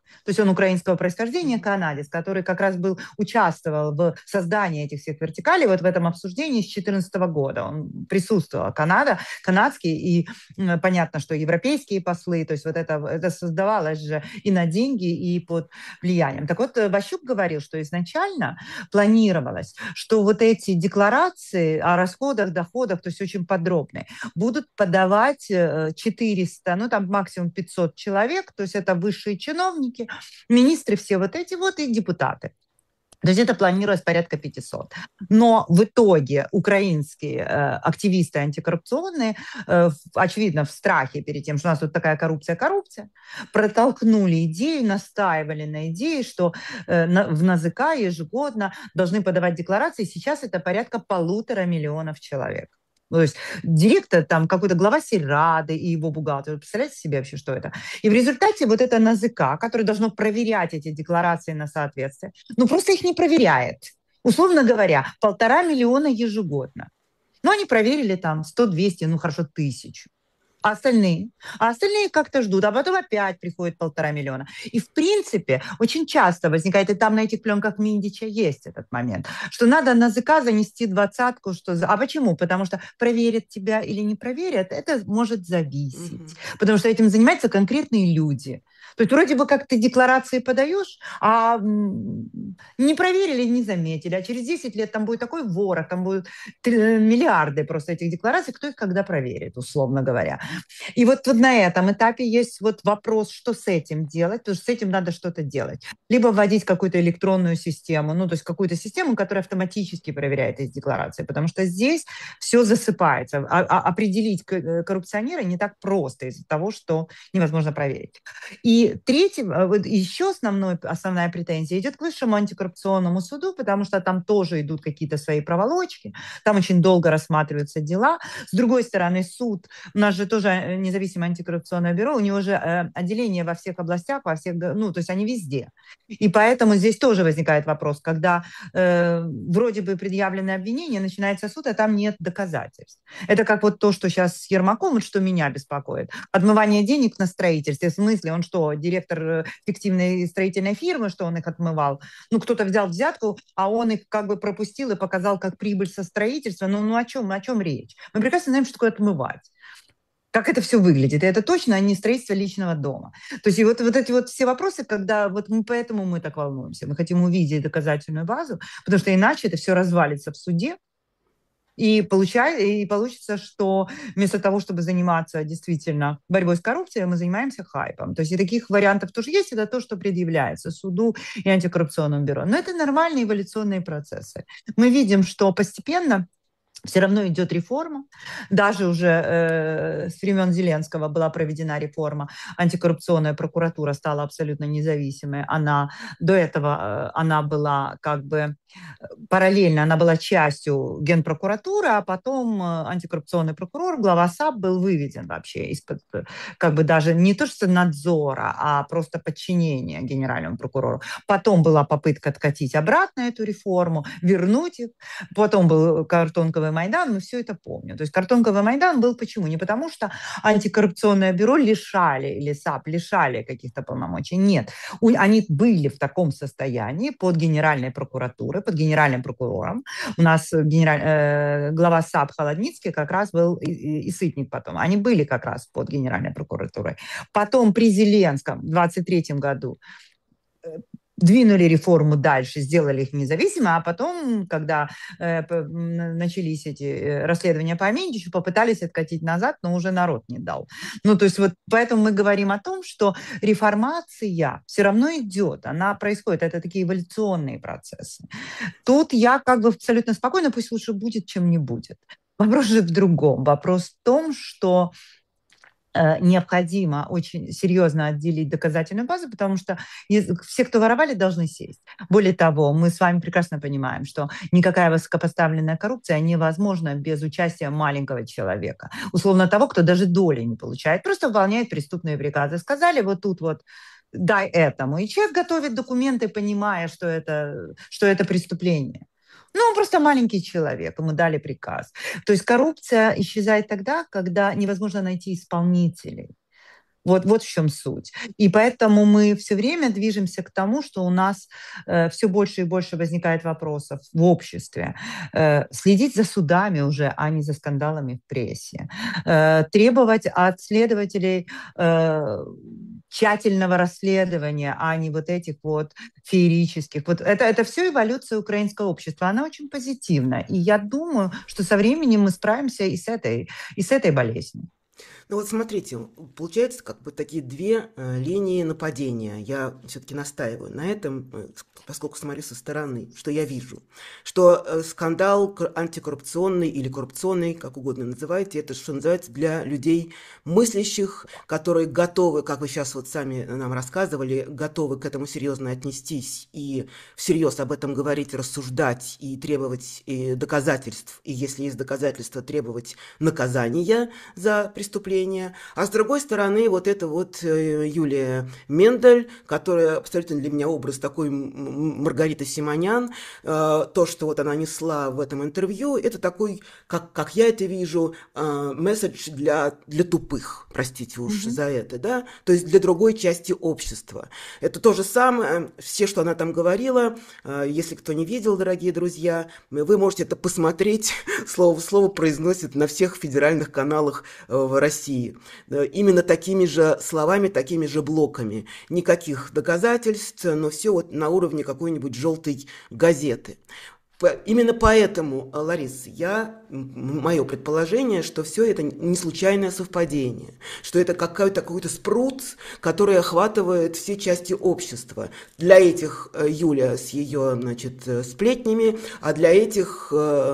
S1: То есть он украинского происхождения, канадец, который как раз был, участвовал в создании этих всех вертикалей, вот в этом обсуждении с две тысячи четырнадцатого года. Он присутствовал, Канада, канадский, и понятно, что европейские послы, то есть вот это, это создавалось же и на деньги, и под влиянием. Так вот, Ващук говорил, что изначально планировалось, что вот эти декларации о расходах, доходах, то есть очень подробные, будут подавать четыреста, ну там максимум пятьсот человек, то есть это высшие чиновники, министры все вот эти вот и депутаты. То есть это планировалось порядка пятисот. Но в итоге украинские э, активисты антикоррупционные, э, очевидно, в страхе перед тем, что у нас тут такая коррупция-коррупция, протолкнули идею, настаивали на идее, что э, на, в НАЗК ежегодно должны подавать декларации. Сейчас это порядка полутора миллионов человек. То есть директор, там какой-то глава сельрады и его бухгалтер. Представляете себе вообще, что это? И в результате вот это НАЗК, которое должно проверять эти декларации на соответствие, ну просто их не проверяет. Условно говоря, полтора миллиона ежегодно. Ну, они проверили там сто двести, ну хорошо, тысячу. А остальные? А остальные как-то ждут, а потом опять приходит полтора миллиона. И в принципе очень часто возникает, и там на этих пленках Миндича есть этот момент, что надо на языка занести двадцатку, что... А почему? Потому что проверят тебя или не проверят, это может зависеть. Угу. Потому что этим занимаются конкретные люди. То есть вроде бы как ты декларации подаешь, а не проверили, не заметили. А через десять лет там будет такой ворох, там будут миллиарды просто этих деклараций, кто их когда проверит, условно говоря. И вот, вот на этом этапе есть вот вопрос, что с этим делать, потому что с этим надо что-то делать. Либо вводить какую-то электронную систему, ну, то есть какую-то систему, которая автоматически проверяет эти декларации, потому что здесь все засыпается. А, а определить коррупционера не так просто из-за того, что невозможно проверить. И третий, вот еще основной, основная претензия идет к Высшему антикоррупционному суду, потому что там тоже идут какие-то свои проволочки, там очень долго рассматриваются дела. С другой стороны, суд, у нас же тоже независимое антикоррупционное бюро, у него же э, отделение во всех областях, во всех, ну, то есть они везде. И поэтому здесь тоже возникает вопрос, когда э, вроде бы предъявленное обвинение, начинается суд, а там нет доказательств. Это как вот то, что сейчас с Ермаком, вот что меня беспокоит. Отмывание денег на строительстве, в смысле, он что, директор фиктивной строительной фирмы, что он их отмывал? Ну, кто-то взял взятку, а он их как бы пропустил и показал как прибыль со строительства. Ну, ну о чем, о чем речь? Мы прекрасно знаем, что такое отмывать. Как это все выглядит. И это точно не строительство личного дома. То есть и вот, вот эти вот все вопросы, когда вот мы, поэтому мы так волнуемся. Мы хотим увидеть доказательную базу, потому что иначе это все развалится в суде. И, получай, и получится, что вместо того, чтобы заниматься действительно борьбой с коррупцией, мы занимаемся хайпом. То есть и таких вариантов тоже есть. Это то, что предъявляется суду и антикоррупционному бюро. Но это нормальные эволюционные процессы. Мы видим, что постепенно все равно идет реформа. Даже уже э, с времен Зеленского была проведена реформа. Антикоррупционная прокуратура стала абсолютно независимой. Она, до этого э, она была как бы параллельно, она была частью Генпрокуратуры, а потом антикоррупционный прокурор, глава САП был выведен вообще из-под, как бы даже не то что надзора, а просто подчинения генеральному прокурору. Потом была попытка откатить обратно эту реформу, вернуть их. Потом был картонковый Майдан, мы все это помним. То есть картонковый Майдан был почему? Не потому что антикоррупционное бюро лишали, или САП лишали каких-то полномочий. Нет. Они были в таком состоянии под Генеральной прокуратурой, под генеральным прокурором. У нас генераль, э, глава САП Холодницкий как раз был, и, и, и Сытник потом. Они были как раз под Генеральной прокуратурой. Потом при Зеленском в двадцать третьем году двинули реформу дальше, сделали их независимыми, а потом, когда э, начались эти расследования по Миндичу, попытались откатить назад, но уже народ не дал. Ну, то есть вот поэтому мы говорим о том, что реформация все равно идет, она происходит, это такие эволюционные процессы. Тут я как бы абсолютно спокойна, пусть лучше будет, чем не будет. Вопрос же в другом. Вопрос в том, что необходимо очень серьезно отделить доказательную базу, потому что все, кто воровали, должны сесть. Более того, мы с вами прекрасно понимаем, что никакая высокопоставленная коррупция невозможна без участия маленького человека. Условно того, кто даже доли не получает, просто выполняет преступные приказы. Сказали вот тут вот дай этому. И человек готовит документы, понимая, что это, что это преступление. Ну, он просто маленький человек, ему дали приказ. То есть коррупция исчезает тогда, когда невозможно найти исполнителей. Вот, вот в чем суть. И поэтому мы все время движемся к тому, что у нас э, все больше и больше возникает вопросов в обществе. Э, следить за судами уже, а не за скандалами в прессе. Э, требовать от следователей э, тщательного расследования, а не вот этих вот феерических. Вот это, это все эволюция украинского общества. Она очень позитивна. И я думаю, что со временем мы справимся и с этой, и с этой болезнью.
S2: Ну вот смотрите, получается как бы такие две э, линии нападения. Я все-таки настаиваю на этом, э, поскольку смотрю со стороны, что я вижу. Что э, скандал антикоррупционный или коррупционный, как угодно называйте, это что называется для людей мыслящих, которые готовы, как вы сейчас вот сами нам рассказывали, готовы к этому серьезно отнестись и всерьез об этом говорить, рассуждать и требовать и доказательств, и если есть доказательства, требовать наказания за преступление. А с другой стороны, вот это вот Юлия Мендель, которая абсолютно для меня образ такой Маргариты Симонян, то, что вот она несла в этом интервью, это такой, как, как я это вижу, месседж для, для тупых, простите уж mm-hmm. за это, да, то есть для другой части общества. Это то же самое, все, что она там говорила, если кто не видел, дорогие друзья, вы можете это посмотреть, слово в слово произносит на всех федеральных каналах в России. Именно такими же словами, такими же блоками. Никаких доказательств, но все вот на уровне какой-нибудь желтой газеты. Именно поэтому, Лариса, я, мое предположение, что все это не случайное совпадение, что это какой-то, какой-то спрут, который охватывает все части общества. Для этих Юля с ее, значит, сплетнями, а для этих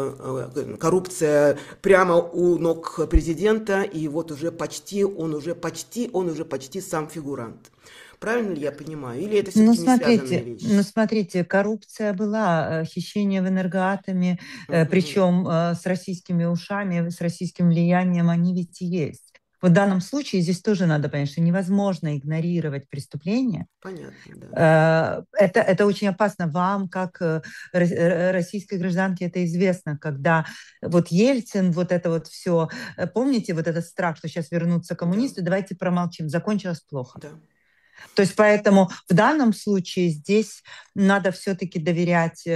S2: коррупция прямо у ног президента, и вот уже почти, он уже почти, он уже почти сам фигурант. Правильно ли я понимаю? Или это все-таки
S1: ну,
S2: не связанная вещь?
S1: Ну, смотрите, коррупция была, хищение в энергоатоме, uh-huh. причем с российскими ушами, с российским влиянием, они ведь и есть. В данном случае здесь тоже надо понять, что невозможно игнорировать преступления.
S2: Понятно, да.
S1: Это, это очень опасно. Вам, как российской гражданке, это известно, когда вот Ельцин, вот это вот все, помните, вот этот страх, что сейчас вернутся коммунисты, да. Давайте промолчим, закончилось плохо.
S2: Да.
S1: То есть поэтому в данном случае здесь надо все-таки доверять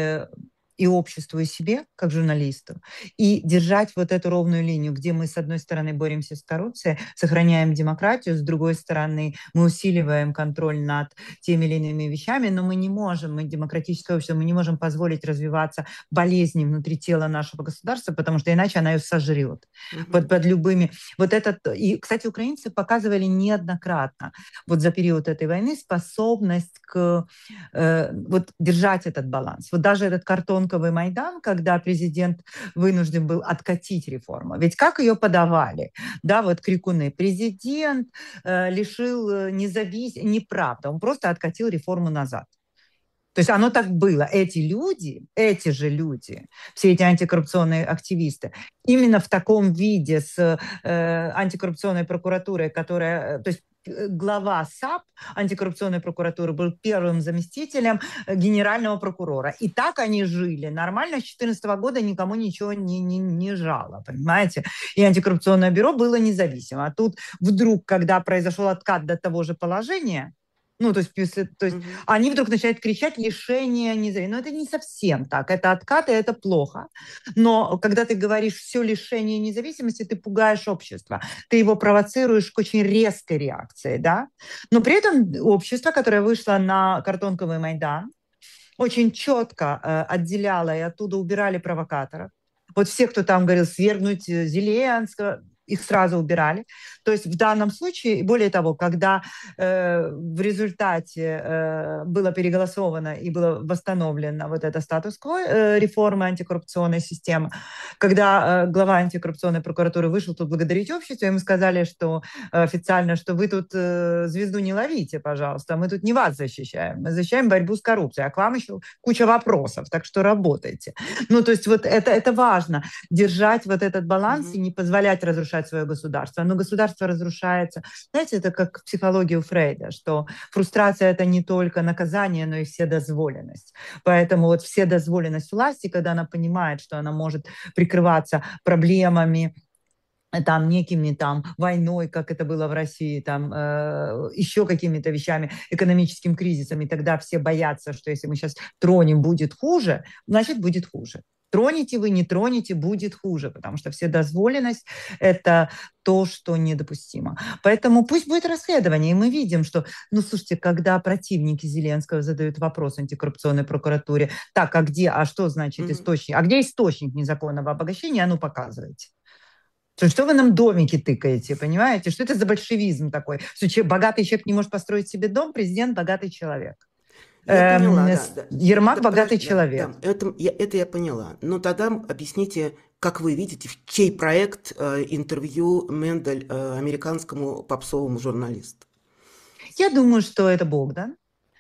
S1: и обществу, и себе, как журналисту, и держать вот эту ровную линию, где мы, с одной стороны, боремся с коррупцией, сохраняем демократию, с другой стороны, мы усиливаем контроль над теми или иными вещами, но мы не можем, мы демократическое общество, мы не можем позволить развиваться болезни внутри тела нашего государства, потому что иначе она ее сожрет mm-hmm. под, под любыми... Вот этот... И, кстати, украинцы показывали неоднократно вот за период этой войны способность к... Э, вот держать этот баланс. Вот даже этот картон Майдан, когда президент вынужден был откатить реформу. Ведь как ее подавали? Да, вот крикуны. Президент э, лишил независимости. Неправда. Он просто откатил реформу назад. То есть оно так было. Эти люди, эти же люди, все эти антикоррупционные активисты, именно в таком виде с э, антикоррупционной прокуратурой, которая... То есть глава САП антикоррупционной прокуратуры был первым заместителем генерального прокурора. И так они жили. Нормально с две тысячи четырнадцатого года никому ничего не, не, не жало, понимаете? И антикоррупционное бюро было независимо. А тут вдруг, когда произошел откат до того же положения, ну, то есть, то есть mm-hmm. они вдруг начинают кричать лишение независимости. Но это не совсем так. Это откат, и это плохо. Но когда ты говоришь все лишение независимости, ты пугаешь общество. Ты его провоцируешь к очень резкой реакции, да? Но при этом общество, которое вышло на картонковый Майдан, очень четко э, отделяло и оттуда убирали провокаторов. Вот все, кто там говорил свергнуть Зеленского, их сразу убирали. То есть в данном случае, более того, когда э, в результате э, было переголосовано и было восстановлено вот это статус-кво э, реформы антикоррупционной системы, когда э, глава антикоррупционной прокуратуры вышел тут благодарить общество, ему сказали, что э, официально, что вы тут э, звезду не ловите, пожалуйста, мы тут не вас защищаем, мы защищаем борьбу с коррупцией, а к вам еще куча вопросов, так что работайте. Ну, то есть вот это, это важно, держать вот этот баланс mm-hmm. и не позволять разрушать свое государство. Но государство разрушается. Знаете, это как психология у Фрейда, что фрустрация — это не только наказание, но и вседозволенность. Поэтому вот вседозволенность власти, когда она понимает, что она может прикрываться проблемами, там некими там войной, как это было в России, там э, еще какими-то вещами, экономическим кризисом, и тогда все боятся, что если мы сейчас тронем, будет хуже, значит, будет хуже. Тронете вы, не тронете, будет хуже, потому что вседозволенность – это то, что недопустимо. Поэтому пусть будет расследование, и мы видим, что, ну, слушайте, когда противники Зеленского задают вопрос антикоррупционной прокуратуре, так, а где, а что значит
S2: Мгм.
S1: источник, а где источник незаконного обогащения, а ну, показывайте. Что вы нам домики тыкаете, понимаете? Что это за большевизм такой? Что богатый человек не может построить себе дом, президент – богатый человек.
S2: Я
S1: Эм,
S2: поняла, да, да.
S1: Ермак –
S2: Да, подожди,
S1: богатый
S2: да,
S1: человек.
S2: да, это я, это я поняла. Но тогда объясните, как вы видите, в чей проект э, интервью Мендель э, американскому попсовому журналисту?
S1: Я думаю, что это Богдан.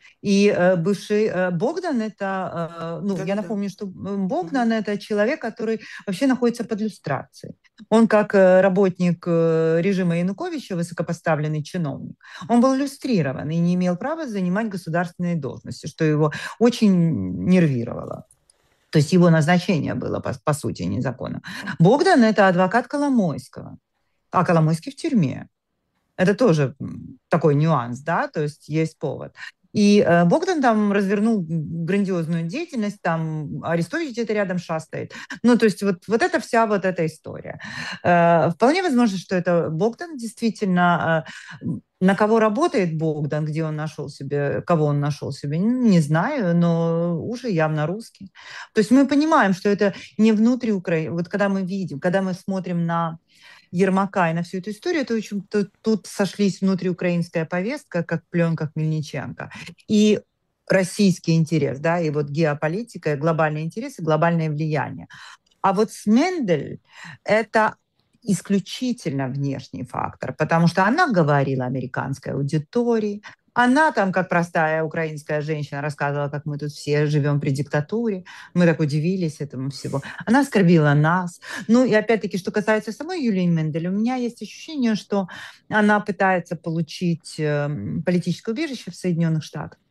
S1: И э, бывший э, Богдан – это, э, ну, я
S2: Да-да-да.
S1: напомню, что
S2: Мгм.
S1: Богдан – это человек, который вообще находится под люстрацией. Он как э, работник э, режима Януковича, высокопоставленный чиновник, он был люстрирован и не имел права занимать государственные должности, что его очень нервировало. То есть его назначение было, по, по сути, незаконно. Богдан – это адвокат Коломойского, а Коломойский в тюрьме. Это тоже такой нюанс, да, то есть есть повод. И э, Богдан там развернул грандиозную деятельность, там Арестович где-то рядом шастает. Ну, то есть вот, вот это вся вот эта история. Э, вполне возможно, что это Богдан действительно. Э, на кого работает Богдан, где он нашел себе, кого он нашел себе, не знаю, но уже явно русский. То есть мы понимаем, что это не внутри Украины. Вот когда мы видим, когда мы смотрим на Ермака и на всю эту историю, это очень, тут, тут сошлись внутриукраинская повестка, как пленка Мельниченко, и российский интерес, да, и вот геополитика, и глобальные интересы, глобальное влияние. А вот с Мендель это исключительно внешний фактор, потому что она говорила американской аудитории, она там, как простая украинская женщина, рассказывала, как мы тут все живем при диктатуре. Мы так удивились этому всего. Она оскорбила нас. Ну и опять-таки, что касается самой Юлии Мендель, у меня есть ощущение, что она пытается получить э, политическое убежище в Соединенных Штатах.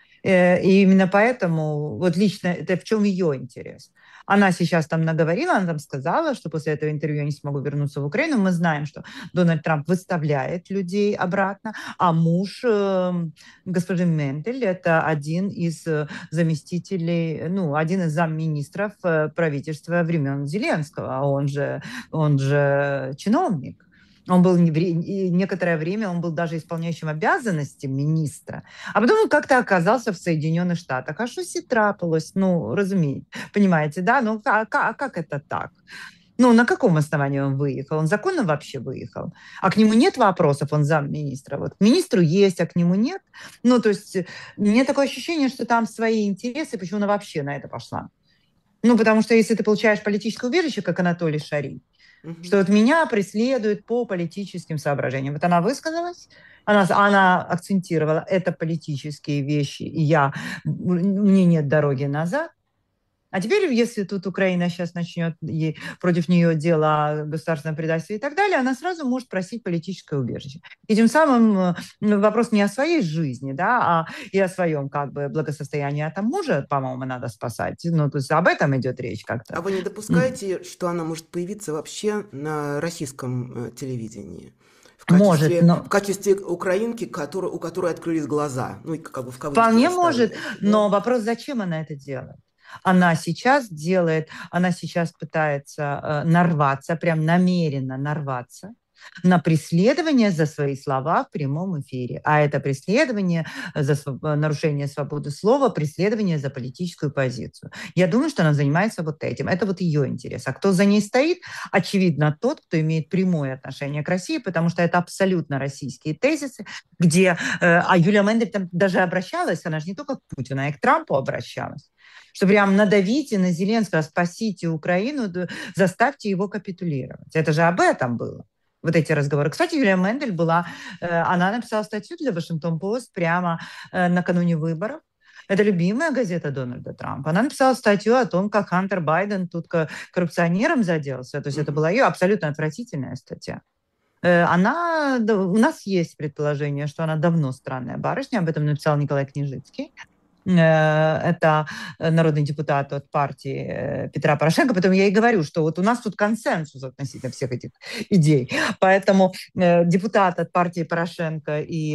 S1: Э, И именно поэтому, вот лично, это в чем ее интерес. Она сейчас там наговорила, она там сказала, что после этого интервью я не смогу вернуться в Украину. Мы знаем, что Дональд Трамп выставляет людей обратно, а муж э, госпожи Ментель – это один из э, заместителей, ну, один из замминистров э, правительства времен Зеленского, а он же, он же чиновник. Он был некоторое время, он был даже исполняющим обязанности министра, а потом он как-то оказался в Соединенных Штатах. А что си трапилось? Ну, разумеете, понимаете, да? Ну, а, а как это так? Ну, на каком основании он выехал? Он законно вообще выехал? А к нему нет вопросов, он замминистра. Вот к министру есть, а к нему нет. Ну, то есть мне такое ощущение, что там свои интересы, почему она вообще на это пошла. Ну, потому что если ты получаешь политическое убежище, как Анатолий Шарий, что
S2: Мгм.
S1: вот меня преследуют по политическим соображениям. Вот она высказалась, она, она акцентировала, это политические вещи, и я, мне нет дороги назад. А теперь, если тут Украина сейчас начнет ей, против нее дело о государственном предательстве и так далее, она сразу может просить политическое убежище. И тем самым э, ну, вопрос не о своей жизни, да, а и о своем как бы благосостоянии. А там мужа, по-моему, надо спасать. Ну, то есть об этом идет речь
S2: А
S1: как-то.
S2: вы не допускаете, что она может появиться вообще на российском э, телевидении? В
S1: Может,
S2: качестве, в
S1: но
S2: качестве украинки, который, у которой открылись глаза, ну, и как бы в кавычки я
S1: вполне
S2: ставлю
S1: может,
S2: это, да?
S1: но вопрос, зачем она это делает? Она сейчас делает, она сейчас пытается э, нарваться, прям намеренно нарваться на преследование за свои слова в прямом эфире. А это преследование за своб- нарушение свободы слова, преследование за политическую позицию. Я думаю, что она занимается вот этим. Это вот ее интерес. А кто за ней стоит? Очевидно, тот, кто имеет прямое отношение к России, потому что это абсолютно российские тезисы, где... Э, а Юлия Мендель там даже обращалась, она же не только к Путину, а и к Трампу обращалась, что прям надавите на Зеленского, спасите Украину, заставьте его капитулировать. Это же об этом было. Вот эти разговоры. Кстати, Юлия Мендель была, э, она написала статью для Вашингтон-Пост прямо э, накануне выборов. Это любимая газета Дональда Трампа. Она написала статью о том, как Хантер Байден тут коррупционером заделся. То есть это
S2: Мгм.
S1: была ее абсолютно отвратительная статья. Э, Она, да, у нас есть предположение, что она давно странная барышня, об этом написал Николай Княжицкий. это народный депутат от партии Петра Порошенко, поэтому я и говорю, что вот у нас тут консенсус относительно всех этих идей. Поэтому депутат от партии Порошенко и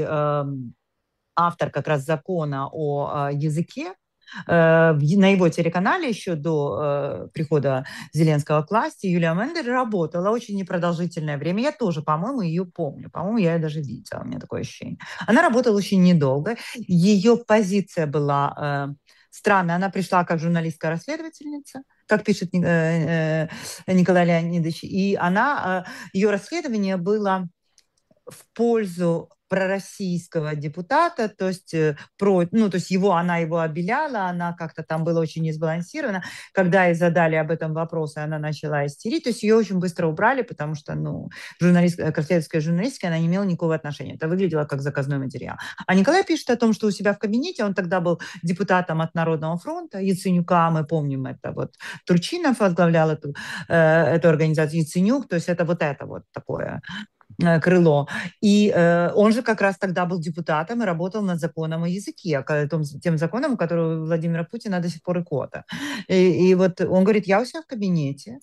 S1: автор как раз закона о языке, на его телеканале еще до прихода Зеленского к власти Юлия Мендель работала очень непродолжительное время. Я тоже, по-моему, ее помню. По-моему, я ее даже видела, у меня такое ощущение. Она работала очень недолго. Ее позиция была странная. Она пришла как журналистка-расследовательница, как пишет Николай Леонидович, и она, ее расследование было в пользу пророссийского депутата, то есть, про, ну, то есть его, она его обеляла, она как-то там была очень несбалансирована. Когда ей задали об этом вопросы, она начала истерить, то есть ее очень быстро убрали, потому что, ну, журналист, расследовательская журналистика, она не имела никакого отношения. Это выглядело как заказной материал. А Николай пишет о том, что у себя в кабинете, он тогда был депутатом от Народного фронта, Яценюка, мы помним это, вот Турчинов возглавлял эту, э, эту организацию, Яценюк, то есть это вот это вот такое крыло. И э, он же как раз тогда был депутатом и работал над законом о языке, тем законом, у которого у Владимира Путина до сих пор икота. И, и вот он говорит, я у себя в кабинете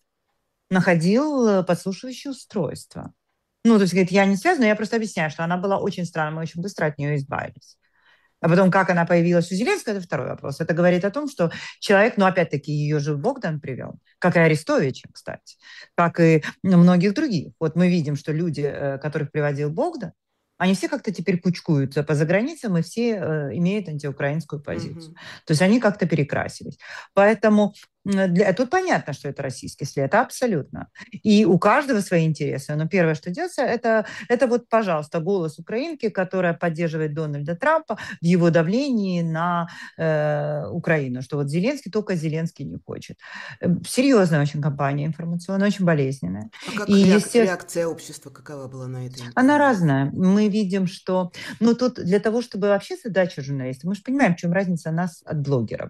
S1: находил подслушивающее устройство. Ну, то есть, говорит, я не связана, я просто объясняю, что она была очень странной, мы очень быстро от нее избавились. А потом, как она появилась у Зеленского, это второй вопрос. Это говорит о том, что человек, ну, опять-таки, ее же Богдан привел, как и Арестовича, кстати, как и многих других. Вот мы видим, что люди, которых приводил Богдан, они все как-то теперь кучкуются по заграницам, и все э, имеют антиукраинскую позицию. Mm-hmm. То есть они как-то перекрасились. Поэтому для... тут понятно, что это российский след, абсолютно. И у каждого свои интересы. Но первое, что делается, это, это вот, пожалуйста, голос украинки, которая поддерживает Дональда Трампа в его давлении на э, Украину, что вот Зеленский, только Зеленский не хочет. Серьезная очень кампания информационная, очень болезненная.
S2: А как
S1: и
S2: реак...
S1: естественно...
S2: реакция общества какова была на это?
S1: Она разная. Мы видим, что... Ну, тут для того, чтобы вообще задача журналиста, мы же понимаем, в чем разница нас от блогеров.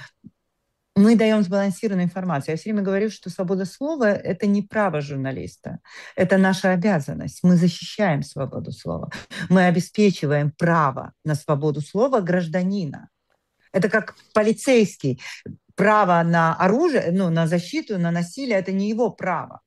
S1: Мы даем сбалансированную информацию. Я все время говорю, что свобода слова – это не право журналиста, это наша обязанность. Мы защищаем свободу слова. Мы обеспечиваем право на свободу слова гражданина. Это как полицейский. Право на оружие, ну, на защиту, на насилие – это не его право.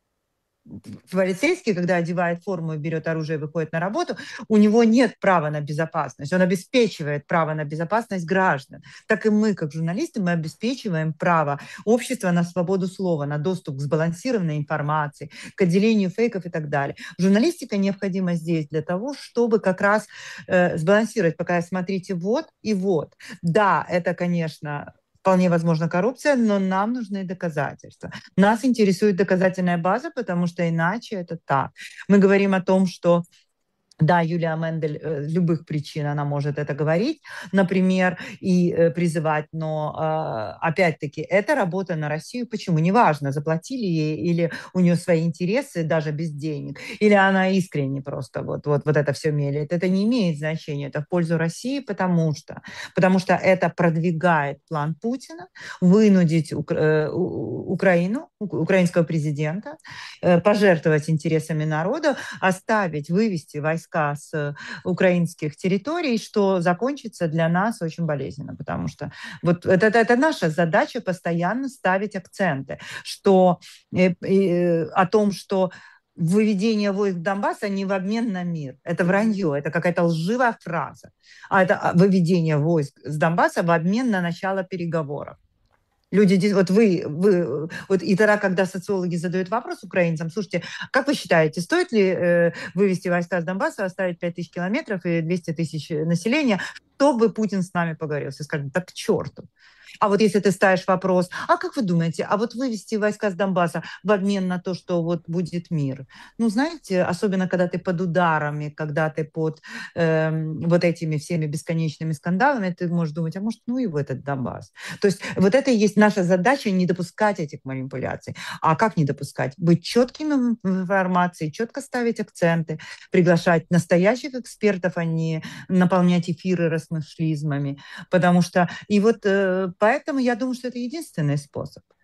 S1: Полицейский, когда одевает форму и берет оружие и выходит на работу, у него нет права на безопасность. Он обеспечивает право на безопасность граждан. Так и мы, как журналисты, мы обеспечиваем право общества на свободу слова, на доступ к сбалансированной информации, к отделению фейков и так далее. Журналистика необходима здесь для того, чтобы как раз э, сбалансировать, пока смотрите вот и вот. Да, это, конечно... Вполне возможно коррупция, но нам нужны доказательства. Нас интересует доказательная база, потому что иначе это так. Мы говорим о том, что да, Юлия Мендель, э, любых причин она может это говорить, например, и э, призывать, но э, опять-таки это работа на Россию. Почему? Неважно, заплатили ей или у нее свои интересы даже без денег, или она искренне просто вот, вот, вот это все мелет. Это не имеет значения, это в пользу России, потому что, потому что это продвигает план Путина вынудить Укра- э, Украину, украинского президента э, пожертвовать интересами народа, оставить, вывести войска с украинских территорий, что закончится для нас очень болезненно, потому что вот это, это, это наша задача постоянно ставить акценты, что э, э, о том, что выведение войск Донбасса не в обмен на мир. Это вранье, это какая-то лживая фраза. А это выведение войск с Донбасса в обмен на начало переговоров. Люди, вот вы, вы, вот и тогда, когда социологи задают вопрос украинцам, слушайте, как вы считаете, стоит ли э, вывести войска с Донбасса, оставить пять тысяч километров и двести тысяч населения, чтобы Путин с нами поговорил? Все скажут, так к черту. А вот если ты ставишь вопрос, а как вы думаете, а вот вывести войска с Донбасса в обмен на то, что вот будет мир? Ну, знаете, особенно когда ты под ударами, когда ты под э, вот этими всеми бесконечными скандалами, ты можешь думать, а может, ну и в этот Донбасс. То есть вот это и есть наша задача, не допускать этих манипуляций. А как не допускать? Быть четкими в информации, четко ставить акценты, приглашать настоящих экспертов, а не наполнять эфиры рассмышлизмами. Потому что и вот э, поэтому я думаю, что это единственный способ.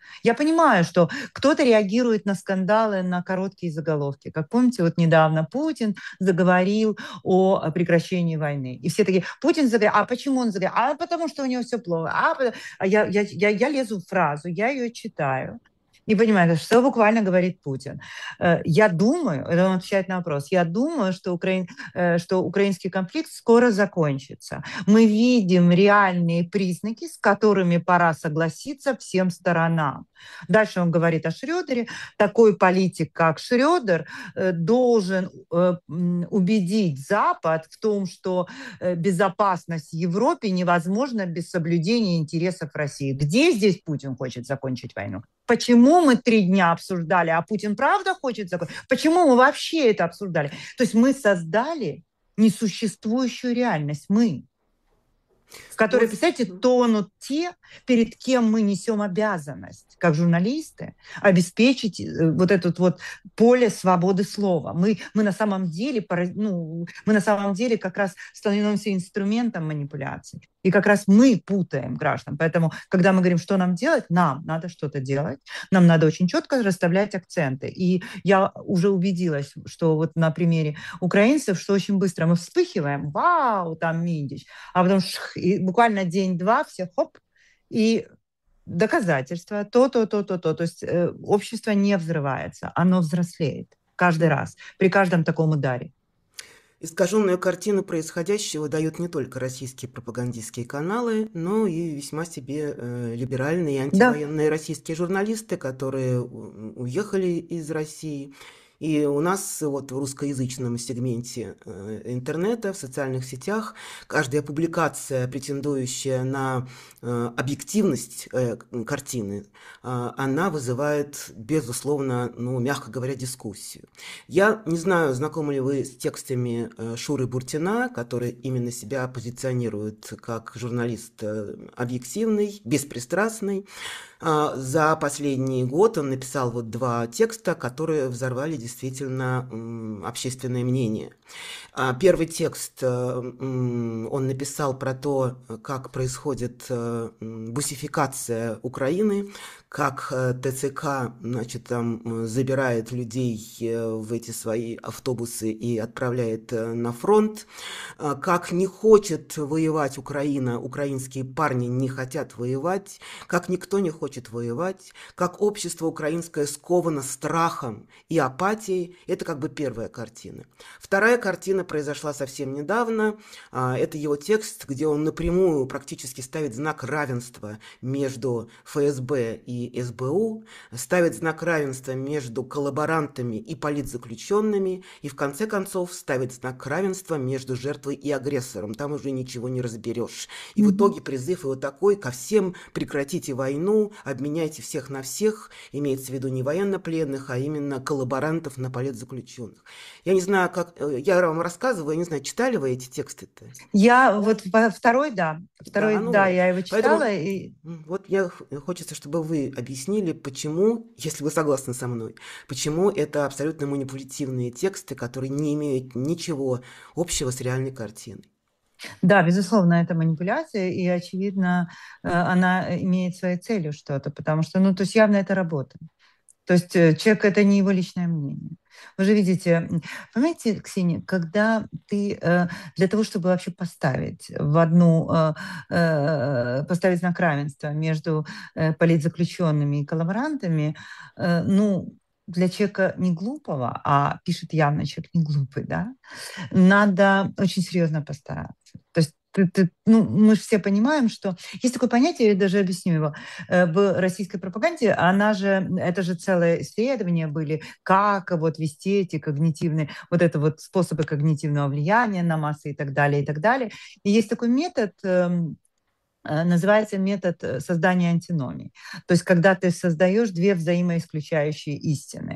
S1: Я понимаю, что кто-то реагирует на скандалы, на короткие заголовки. Как помните, вот недавно Путин заговорил о прекращении войны. И все такие, Путин заговорил, а почему он заговорил? А потому что у него все плохо. А, а я, я, я, я лезу в фразу, я ее читаю. Не понимаю, что буквально говорит Путин. Я думаю, это он отвечает на вопрос, я думаю, что, украин, что украинский конфликт скоро закончится. Мы видим реальные признаки, с которыми пора согласиться всем сторонам. Дальше он говорит о Шрёдере. Такой политик, как Шрёдер, должен убедить Запад в том, что безопасность в Европе невозможна без соблюдения интересов России. Где здесь Путин хочет закончить войну? Почему мы три дня обсуждали, а Путин правда хочет закончить? Почему мы вообще это обсуждали? То есть мы создали несуществующую реальность. Мы. В которой, представляете, тонут те, перед кем мы несем обязанность, как журналисты, обеспечить вот это вот поле свободы слова. Мы, мы, на самом деле, ну, мы на самом деле как раз становимся инструментом манипуляции. И как раз мы путаем граждан. Поэтому, когда мы говорим, что нам делать, нам надо что-то делать. Нам надо очень четко расставлять акценты. И я уже убедилась, что вот на примере украинцев, что очень быстро мы вспыхиваем, вау, там Миндич, а потом шх, и буквально день-два все хоп, и доказательства, то-то, то-то, то. То есть э, общество не взрывается, оно взрослеет каждый раз, при каждом таком ударе.
S2: Искаженную картину происходящего дают не только российские пропагандистские каналы, но и весьма себе э, либеральные и антивоенные да. российские журналисты, которые уехали из России. И у нас вот в русскоязычном сегменте э, интернета, в социальных сетях, каждая публикация, претендующая на э, объективность э, картины, э, она вызывает, безусловно, ну, мягко говоря, дискуссию. Я не знаю, знакомы ли вы с текстами э, Шуры Буртина, который именно себя позиционирует как журналист э, объективный, беспристрастный. За последний год он написал вот два текста, которые взорвали действительно общественное мнение. Первый текст он написал про то, как происходит бусификация Украины, как ТЦК, значит, там забирает людей в эти свои автобусы и отправляет на фронт, как не хочет воевать Украина, украинские парни не хотят воевать, как никто не хочет воевать, как общество украинское сковано страхом и апатией. Это как бы первая картина. Вторая картина произошла совсем недавно. Это его текст, где он напрямую практически ставит знак равенства между ФСБ и СБУ, ставит знак равенства между коллаборантами и политзаключенными, и в конце концов ставит знак равенства между жертвой и агрессором. Там уже ничего не разберешь. И mm-hmm. в итоге призыв его такой: ко всем: прекратите войну, обменяйте всех на всех, имеется в виду не военнопленных, а именно коллаборантов на политзаключенных. Я не знаю, как... Я вам рассказываю, я не знаю, читали вы эти тексты-то?
S1: Я вот второй, да. Второй, да, ну, да, я его читала.
S2: Поэтому,
S1: и...
S2: Вот мне хочется, чтобы вы объяснили, почему, если вы согласны со мной, почему это абсолютно манипулятивные тексты, которые не имеют ничего общего с реальной картиной.
S1: Да, безусловно, это манипуляция, и, очевидно, она имеет своей целью что-то, потому что, ну, то есть явно это работа. То есть человек – это не его личное мнение. Вы же видите, понимаете, Ксения, когда ты для того, чтобы вообще поставить в одну, поставить знак равенства между политзаключенными и коллаборантами, ну, для человека не глупого, а пишет явно человек не глупый, да, надо очень серьезно постараться. То есть Ты, ты, ну, мы же все понимаем, что есть такое понятие, я даже объясню его, в российской пропаганде, она же, это же целое исследование были, как вот вести эти когнитивные, вот это вот способы когнитивного влияния на массы и так далее, и так далее. И есть такой метод, называется метод создания антиномий. То есть когда ты создаешь две взаимоисключающие истины.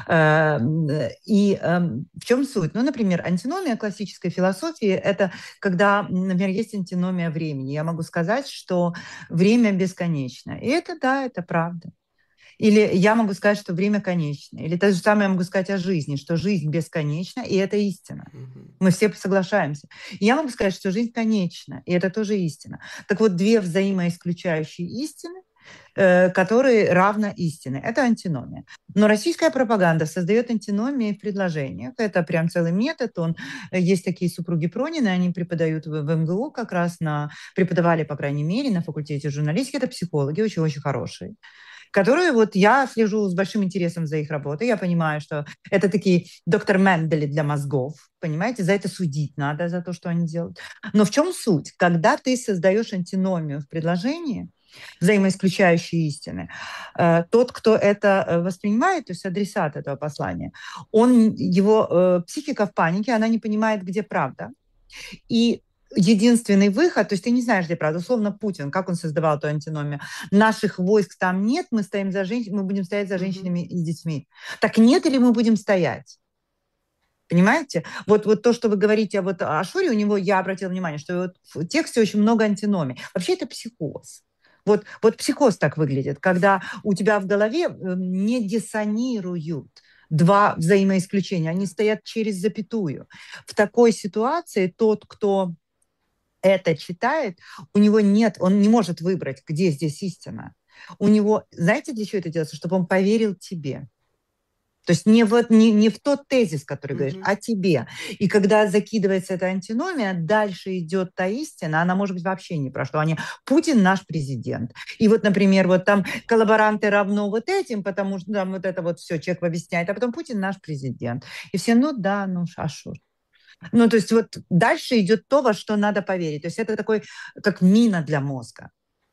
S1: И в чем суть? Ну, например, антиномия классической философии – это когда, например, есть антиномия времени. Я могу сказать, что время бесконечно. И это, да, это правда. Или я могу сказать, что время конечно. Или то же самое я могу сказать о жизни, что жизнь бесконечна, и это истина. Мы все соглашаемся. И я могу сказать, что жизнь конечна, и это тоже истина. Так вот, две взаимоисключающие истины, э, который равно истине. Это антиномия. Но российская пропаганда создает антиномии в предложениях. Это прям целый метод. Он, есть такие супруги Пронины, они преподают в, в МГУ как раз, на, преподавали, по крайней мере, на факультете журналистики. Это психологи, очень-очень хорошие, которые вот я слежу с большим интересом за их работой. Я понимаю, что это такие доктор Мендели для мозгов, понимаете, за это судить надо, за то, что они делают. Но в чем суть? Когда ты создаешь антиномию в предложении, взаимоисключающие истины, э, тот, кто это воспринимает, то есть адресат этого послания, он, его э, психика в панике, она не понимает, где правда. И единственный выход, то есть ты не знаешь, где правда. Условно Путин, как он создавал эту антиномию. Наших войск там нет, мы стоим за женщин, мы будем стоять за женщинами и детьми. Так нет или мы будем стоять? Понимаете? Вот, вот то, что вы говорите вот о Шуре, у него, я обратила внимание, что вот в тексте очень много антиномий. Вообще это психоз. Вот, вот психоз так выглядит, когда у тебя в голове не диссонируют два взаимоисключения, они стоят через запятую. В такой ситуации тот, кто это читает, у него нет, он не может выбрать, где здесь истина. У него, знаете, для чего это делается? Чтобы он поверил тебе. То есть не в, не, не в тот тезис, который говоришь,
S2: Мгм.
S1: а тебе. И когда закидывается эта антиномия, дальше идет та истина, она может быть вообще не про что. Они, Путин наш президент. И вот, например, вот там коллаборанты равно вот этим, потому что там вот это вот все человек объясняет, а потом Путин наш президент. И все, ну да, ну а шо? Ну, то есть вот дальше идет то, во что надо поверить. То есть это такой, как мина для мозга.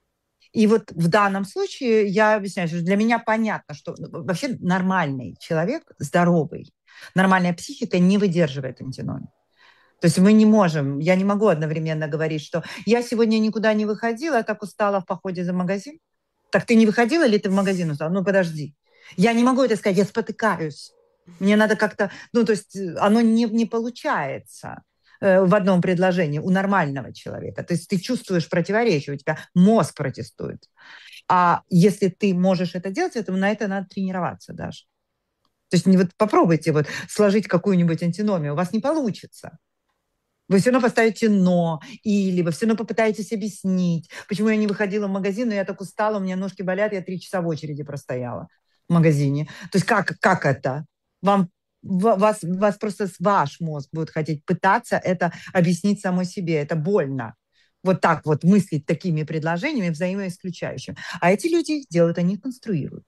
S1: И вот в данном случае я объясняю, что для меня понятно, что вообще нормальный человек, здоровый, нормальная психика не выдерживает антиномии. То есть мы не можем, я не могу одновременно говорить, что я сегодня никуда не выходила, я так устала в походе за магазин. Так ты не выходила или ты в магазин устала? Ну, подожди. Я не могу это сказать, я спотыкаюсь. Мне надо как-то, ну, то есть оно не, не получается в одном предложении у нормального человека. То есть ты чувствуешь противоречие, у тебя мозг протестует. А если ты можешь это делать, то на это надо тренироваться даже. То есть не вот попробуйте вот сложить какую-нибудь антиномию, у вас не получится. Вы все равно поставите «но», или вы все равно попытаетесь объяснить, почему я не выходила в магазин, но я так устала, у меня ножки болят, я три часа в очереди простояла в магазине. То есть как, как это? Вам вас, вас просто ваш мозг будет хотеть пытаться это объяснить самой себе. Это больно. Вот так вот мыслить такими предложениями взаимоисключающими. А эти люди их делают, они их конструируют.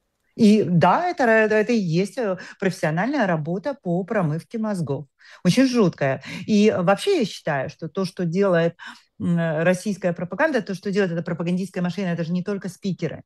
S1: И да, это, это и есть профессиональная работа по промывке мозгов. Очень жуткая. И вообще я считаю, что то, что делает российская пропаганда, то, что делает эта пропагандистская машина, это же не только спикеры.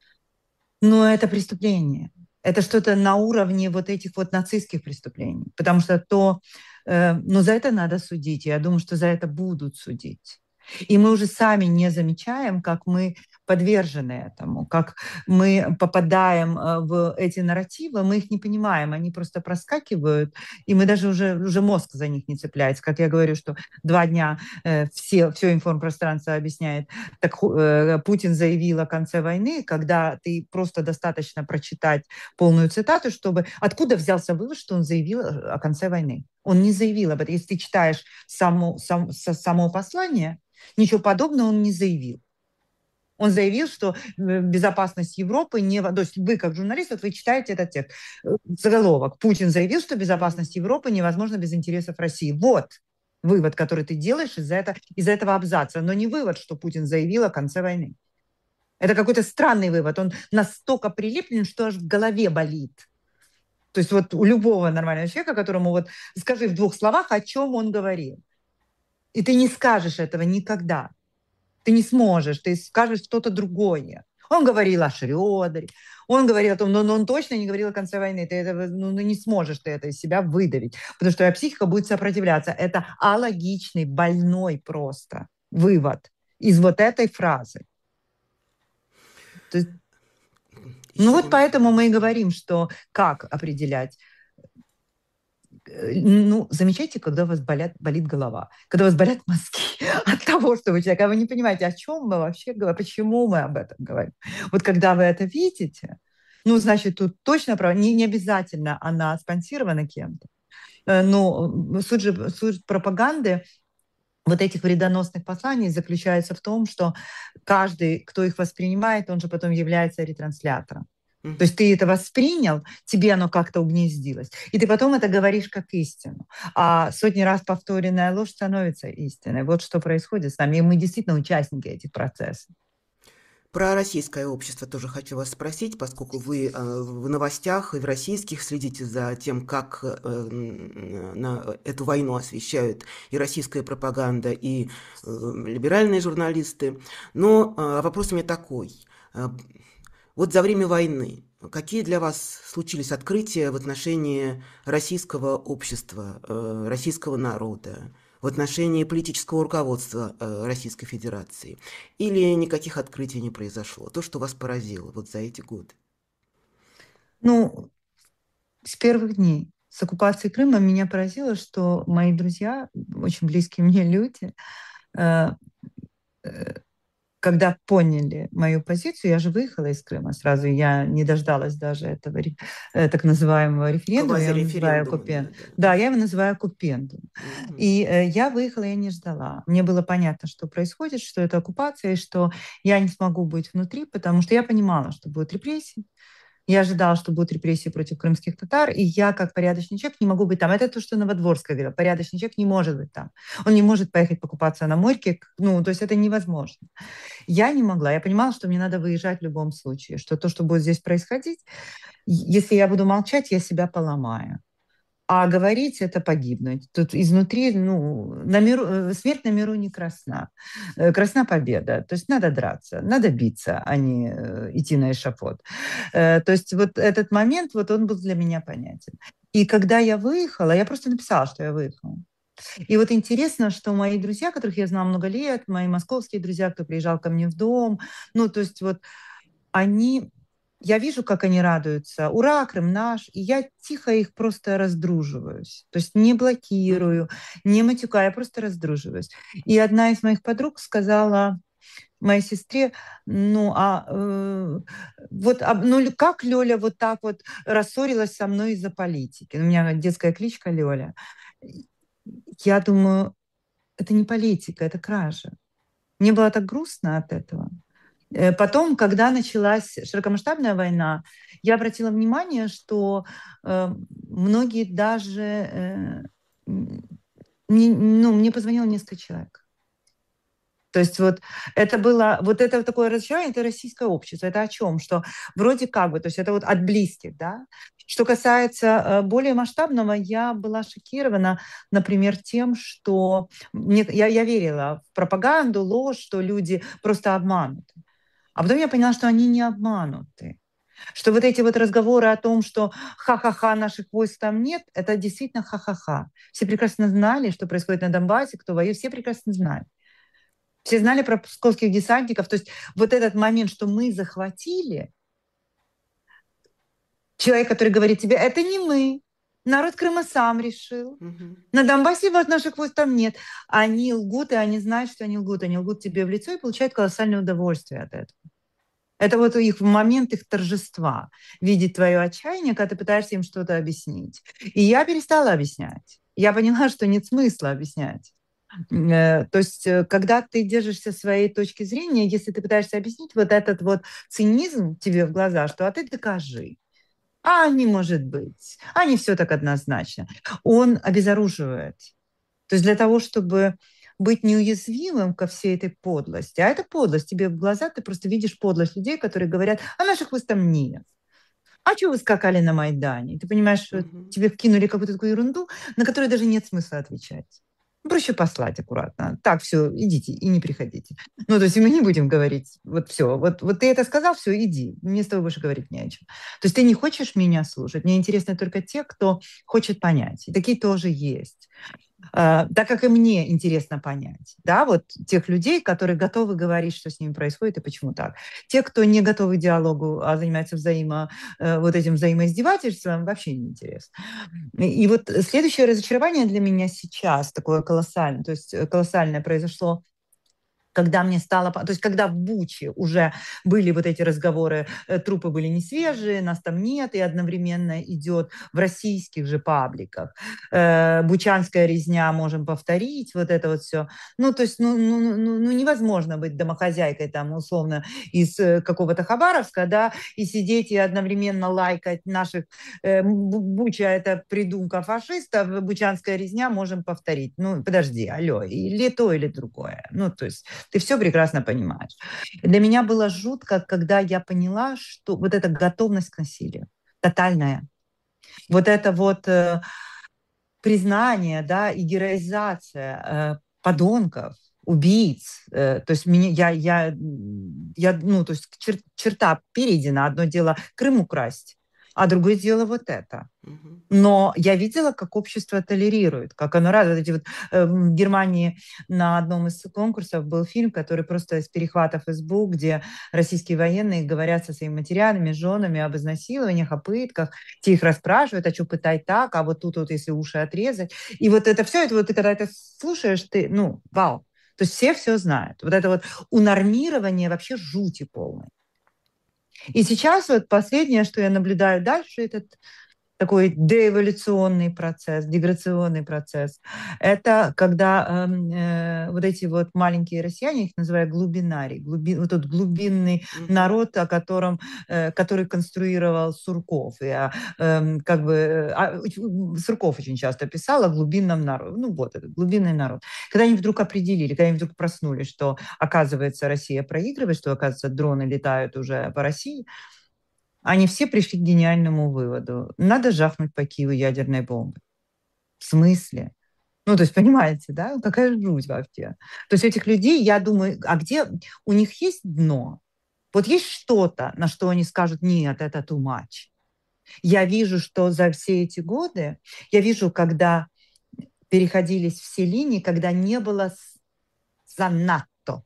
S1: Но это преступление. Это что-то на уровне вот этих вот нацистских преступлений. Потому что то, э, ну, за это надо судить. Я думаю, что за это будут судить. И мы уже сами не замечаем, как мы подвержены этому, как мы попадаем в эти нарративы, мы их не понимаем, они просто проскакивают, и мы даже уже, уже мозг за них не цепляется. Как я говорю, что два дня э, все, все информпространство объясняет, так э, Путин заявил о конце войны, когда ты просто достаточно прочитать полную цитату, чтобы... Откуда взялся вывод, что он заявил о конце войны? Он не заявил об этом. Если ты читаешь само, сам, само послание, ничего подобного он не заявил. Он заявил, что безопасность Европы не... То есть вы, как журналист, вот вы читаете этот текст. Заголовок. Путин заявил, что безопасность Европы невозможна без интересов России. Вот вывод, который ты делаешь из-за этого, из этого абзаца. Но не вывод, что Путин заявил о конце войны. Это какой-то странный вывод. Он настолько прилеплен, что аж в голове болит. То есть вот у любого нормального человека, которому вот скажи в двух словах, о чем он говорил. И ты не скажешь этого никогда. Ты не сможешь, ты скажешь что-то другое. Он говорил о Шрёдере, он говорил о том, но, но он точно не говорил о конце войны. Ты это, ну, не сможешь ты это из себя выдавить, потому что твоя психика будет сопротивляться. Это алогичный, больной просто вывод из вот этой фразы. То есть, ну вот поэтому мы и говорим, что как определять. Ну, замечайте, когда у вас болят, болит голова, когда у вас болят мозги от того, что вы человек, а вы не понимаете, о чем мы вообще говорим, почему мы об этом говорим. Вот когда вы это видите, ну, значит, тут точно право, не, не обязательно она спонсирована кем-то. Но суть же суть пропаганды вот этих вредоносных посланий заключается в том, что каждый, кто их воспринимает, он же потом является ретранслятором. То есть ты это воспринял, тебе оно как-то угнездилось, и ты потом это говоришь как истину. А сотни раз повторенная ложь становится истиной. Вот что происходит с нами. И мы действительно участники этих процессов.
S2: Про российское общество тоже хочу вас спросить, поскольку вы э, в новостях и в российских следите за тем, как э, на эту войну освещают и российская пропаганда, и э, либеральные журналисты. Но э, вопрос у меня такой. Э, вот за время войны какие для вас случились открытия в отношении российского общества, э, российского народа, в отношении политического руководства э, Российской Федерации? Или никаких открытий не произошло? То, что вас поразило вот за эти годы?
S1: Ну, с первых дней, с оккупации Крыма меня поразило, что мои друзья, очень близкие мне люди, э, э, когда поняли мою позицию, я же выехала из Крыма сразу, я не дождалась даже этого э, так называемого референдума, я его называю оккупен.
S2: Да, да.
S1: Да, я его называю оккупендум.
S2: Мгм.
S1: И э, я выехала, я не ждала. Мне было понятно, что происходит, что это оккупация, и что я не смогу быть внутри, потому что я понимала, что будут репрессии. Я ожидала, что будут репрессии против крымских татар, и я, как порядочный человек, не могу быть там. Это то, что Новодворская говорила. Порядочный человек не может быть там. Он не может поехать покупаться на морьке. Ну, то есть это невозможно. Я не могла. Я понимала, что мне надо выезжать в любом случае, что то, что будет здесь происходить, если я буду молчать, я себя поломаю. А говорить — это погибнуть. Тут изнутри, ну, на миру, смерть на миру не красна. Красна победа. То есть надо драться, надо биться, а не идти на эшафот. То есть вот этот момент, вот он был для меня понятен. И когда я выехала, я просто написала, что я выехала. И вот интересно, что мои друзья, которых я знала много лет, мои московские друзья, кто приезжал ко мне в дом, ну, то есть вот они... Я вижу, как они радуются. Ура, Крым наш. И я тихо их просто раздруживаюсь. То есть не блокирую, не матюкаю, я просто раздруживаюсь. И одна из моих подруг сказала моей сестре, ну, а э, вот а, ну, как Лёля вот так вот рассорилась со мной из-за политики? У меня детская кличка Лёля. Я думаю, это не политика, это кража. Мне было так грустно от этого. Потом, когда началась широкомасштабная война, я обратила внимание, что э, многие даже... Э, мне, ну, мне позвонило несколько человек. То есть вот это было, вот это вот такое разочарование, это российское общество. Это о чем? Что вроде как бы, то есть это вот от близких, да. Что касается более масштабного, я была шокирована, например, тем, что мне, я, я верила в пропаганду, ложь, что люди просто обмануты. А потом я поняла, что они не обмануты. Что вот эти вот разговоры о том, что ха-ха-ха, наших войск там нет, это действительно ха-ха-ха. Все прекрасно знали, что происходит на Донбассе, кто воюет, все прекрасно знали. Все знали про псковских десантников. То есть вот этот момент, что мы захватили, человек, который говорит тебе, это не мы, народ Крыма сам решил. Угу. На Донбассе наших войск там нет. Они лгут, и они знают, что они лгут. Они лгут тебе в лицо и получают колоссальное удовольствие от этого. Это вот их момент их торжества. Видеть твое отчаяние, когда ты пытаешься им что-то объяснить. И я перестала объяснять. Я поняла, что нет смысла объяснять. То есть, когда ты держишься своей точки зрения, если ты пытаешься объяснить вот этот вот цинизм тебе в глаза, что а ты докажи. А не может быть. А не все так однозначно. Он обезоруживает. То есть для того, чтобы быть неуязвимым ко всей этой подлости, а это подлость, тебе в глаза ты просто видишь подлость людей, которые говорят, а наших войск там нет. А что вы скакали на Майдане? Ты понимаешь, что mm-hmm. тебе вкинули какую-то такую ерунду, на которую даже нет смысла отвечать. Проще послать аккуратно. Так, все, идите и не приходите. Ну, то есть мы не будем говорить, вот все, вот, вот ты это сказал, все, иди. Мне с тобой больше говорить не о чем. То есть ты не хочешь меня слушать. Мне интересны только те, кто хочет понять. И такие тоже есть. Uh, так как и мне интересно понять, да, вот тех людей, которые готовы говорить, что с ними происходит и почему так. Те, кто не готовы к диалогу, а занимаются взаимо, uh, вот этим взаимоиздевательством, вообще не интересно. И вот следующее разочарование для меня сейчас такое колоссальное, то есть колоссальное произошло, когда мне стало... То есть когда в Буче уже были вот эти разговоры, э, трупы были не свежие, нас там нет, и одновременно идет в российских же пабликах э, бучанская резня, можем повторить, вот это вот все. Ну, то есть, ну, ну, ну, ну невозможно быть домохозяйкой там, условно, из э, какого-то Хабаровска, да, и сидеть и одновременно лайкать наших... Э, Буча — это придумка фашистов, бучанская резня можем повторить. Ну, подожди, алло, или то, или другое. Ну, то есть ты все прекрасно понимаешь. Для меня было жутко, когда я поняла, что вот эта готовность к насилию, тотальная, вот это вот э, признание, да, и героизация э, подонков, убийц, э, то есть меня, я, я, я, ну, то есть чер, черта перейдена. Одно дело Крым украсть, а другое дело вот это.
S2: Мгм.
S1: Но я видела, как общество толерирует, как оно радует. Эти вот, э, в Германии на одном из конкурсов был фильм, который просто из перехватов из СБУ, где российские военные говорят со своими матерями, женами об изнасилованиях, о пытках. Те их расспрашивают, а что пытать так, а вот тут вот если уши отрезать. И вот это все, это вот ты когда это слушаешь, ты, ну, вау. То есть все все знают. Вот это вот унормирование вообще жути полной. И сейчас вот последнее, что я наблюдаю дальше, этот такой деэволюционный процесс, деградационный процесс. Это когда э, э, вот эти вот маленькие россияне, их называют глубинарий, глуби, вот тот глубинный
S2: Мгм.
S1: народ, о котором, э, который конструировал Сурков. И, а, э, как бы, э, а, Сурков очень часто писал о глубинном народе. Ну вот, этот глубинный народ. Когда они вдруг определили, когда они вдруг проснулись, что, оказывается, Россия проигрывает, что, оказывается, дроны летают уже по России, они все пришли к гениальному выводу. Надо жахнуть по Киеву ядерной бомбой. В смысле? Ну, то есть, понимаете, да? Какая жуть вообще. То есть этих людей, я думаю, а где у них есть дно? Вот есть что-то, на что они скажут, нет, это too much. Я вижу, что за все эти годы, я вижу, когда переходились все линии, когда не было за НАТО.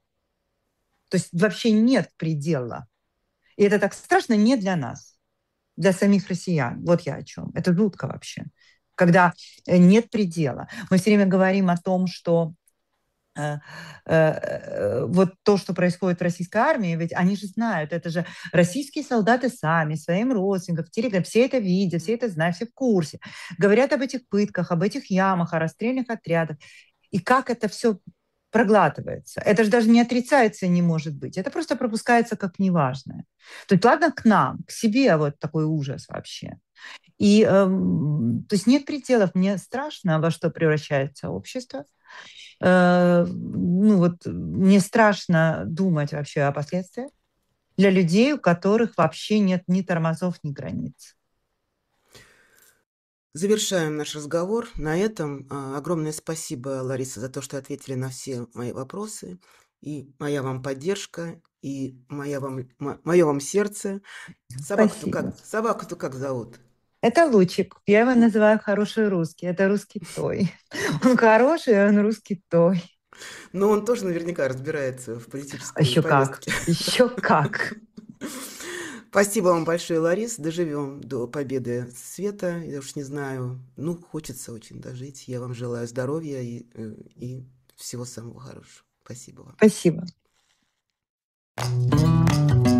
S1: То есть вообще нет предела. И это так страшно не для нас, для самих россиян. Вот я о чем. Это жутко вообще. Когда э, нет предела. Мы все время говорим о том, что э, э, э, вот то, что происходит в российской армии, ведь они же знают, это же российские солдаты сами, своим родственникам, в Телеграме, все это видят, все это знают, все в курсе. Говорят об этих пытках, об этих ямах, о расстрельных отрядах. И как это все проглатывается. Это же даже не отрицается, не может быть. Это просто пропускается как неважное. То есть ладно к нам, к себе вот такой ужас вообще. И эм, то есть нет пределов. Мне страшно, во что превращается общество. Э, ну вот мне страшно думать вообще о последствиях для людей, у которых вообще нет ни тормозов, ни границ.
S2: Завершаем наш разговор на этом. А, Огромное спасибо, Лариса, за то, что ответили на все мои вопросы. И моя вам поддержка, и моя вам, мое вам сердце. Собаку-то
S1: Спасибо.
S2: как, собаку-то как зовут?
S1: Это Лучик. Я его называю хороший русский. Это русский той. Он хороший, а он русский той.
S2: Но он тоже наверняка разбирается в
S1: А
S2: политической
S1: еще как.
S2: повестке.
S1: Еще как.
S2: Спасибо вам большое, Ларис. Доживем до победы света. Я уж не знаю. Ну, хочется очень дожить. Я вам желаю здоровья и, э, и всего самого хорошего. Спасибо вам.
S1: Спасибо.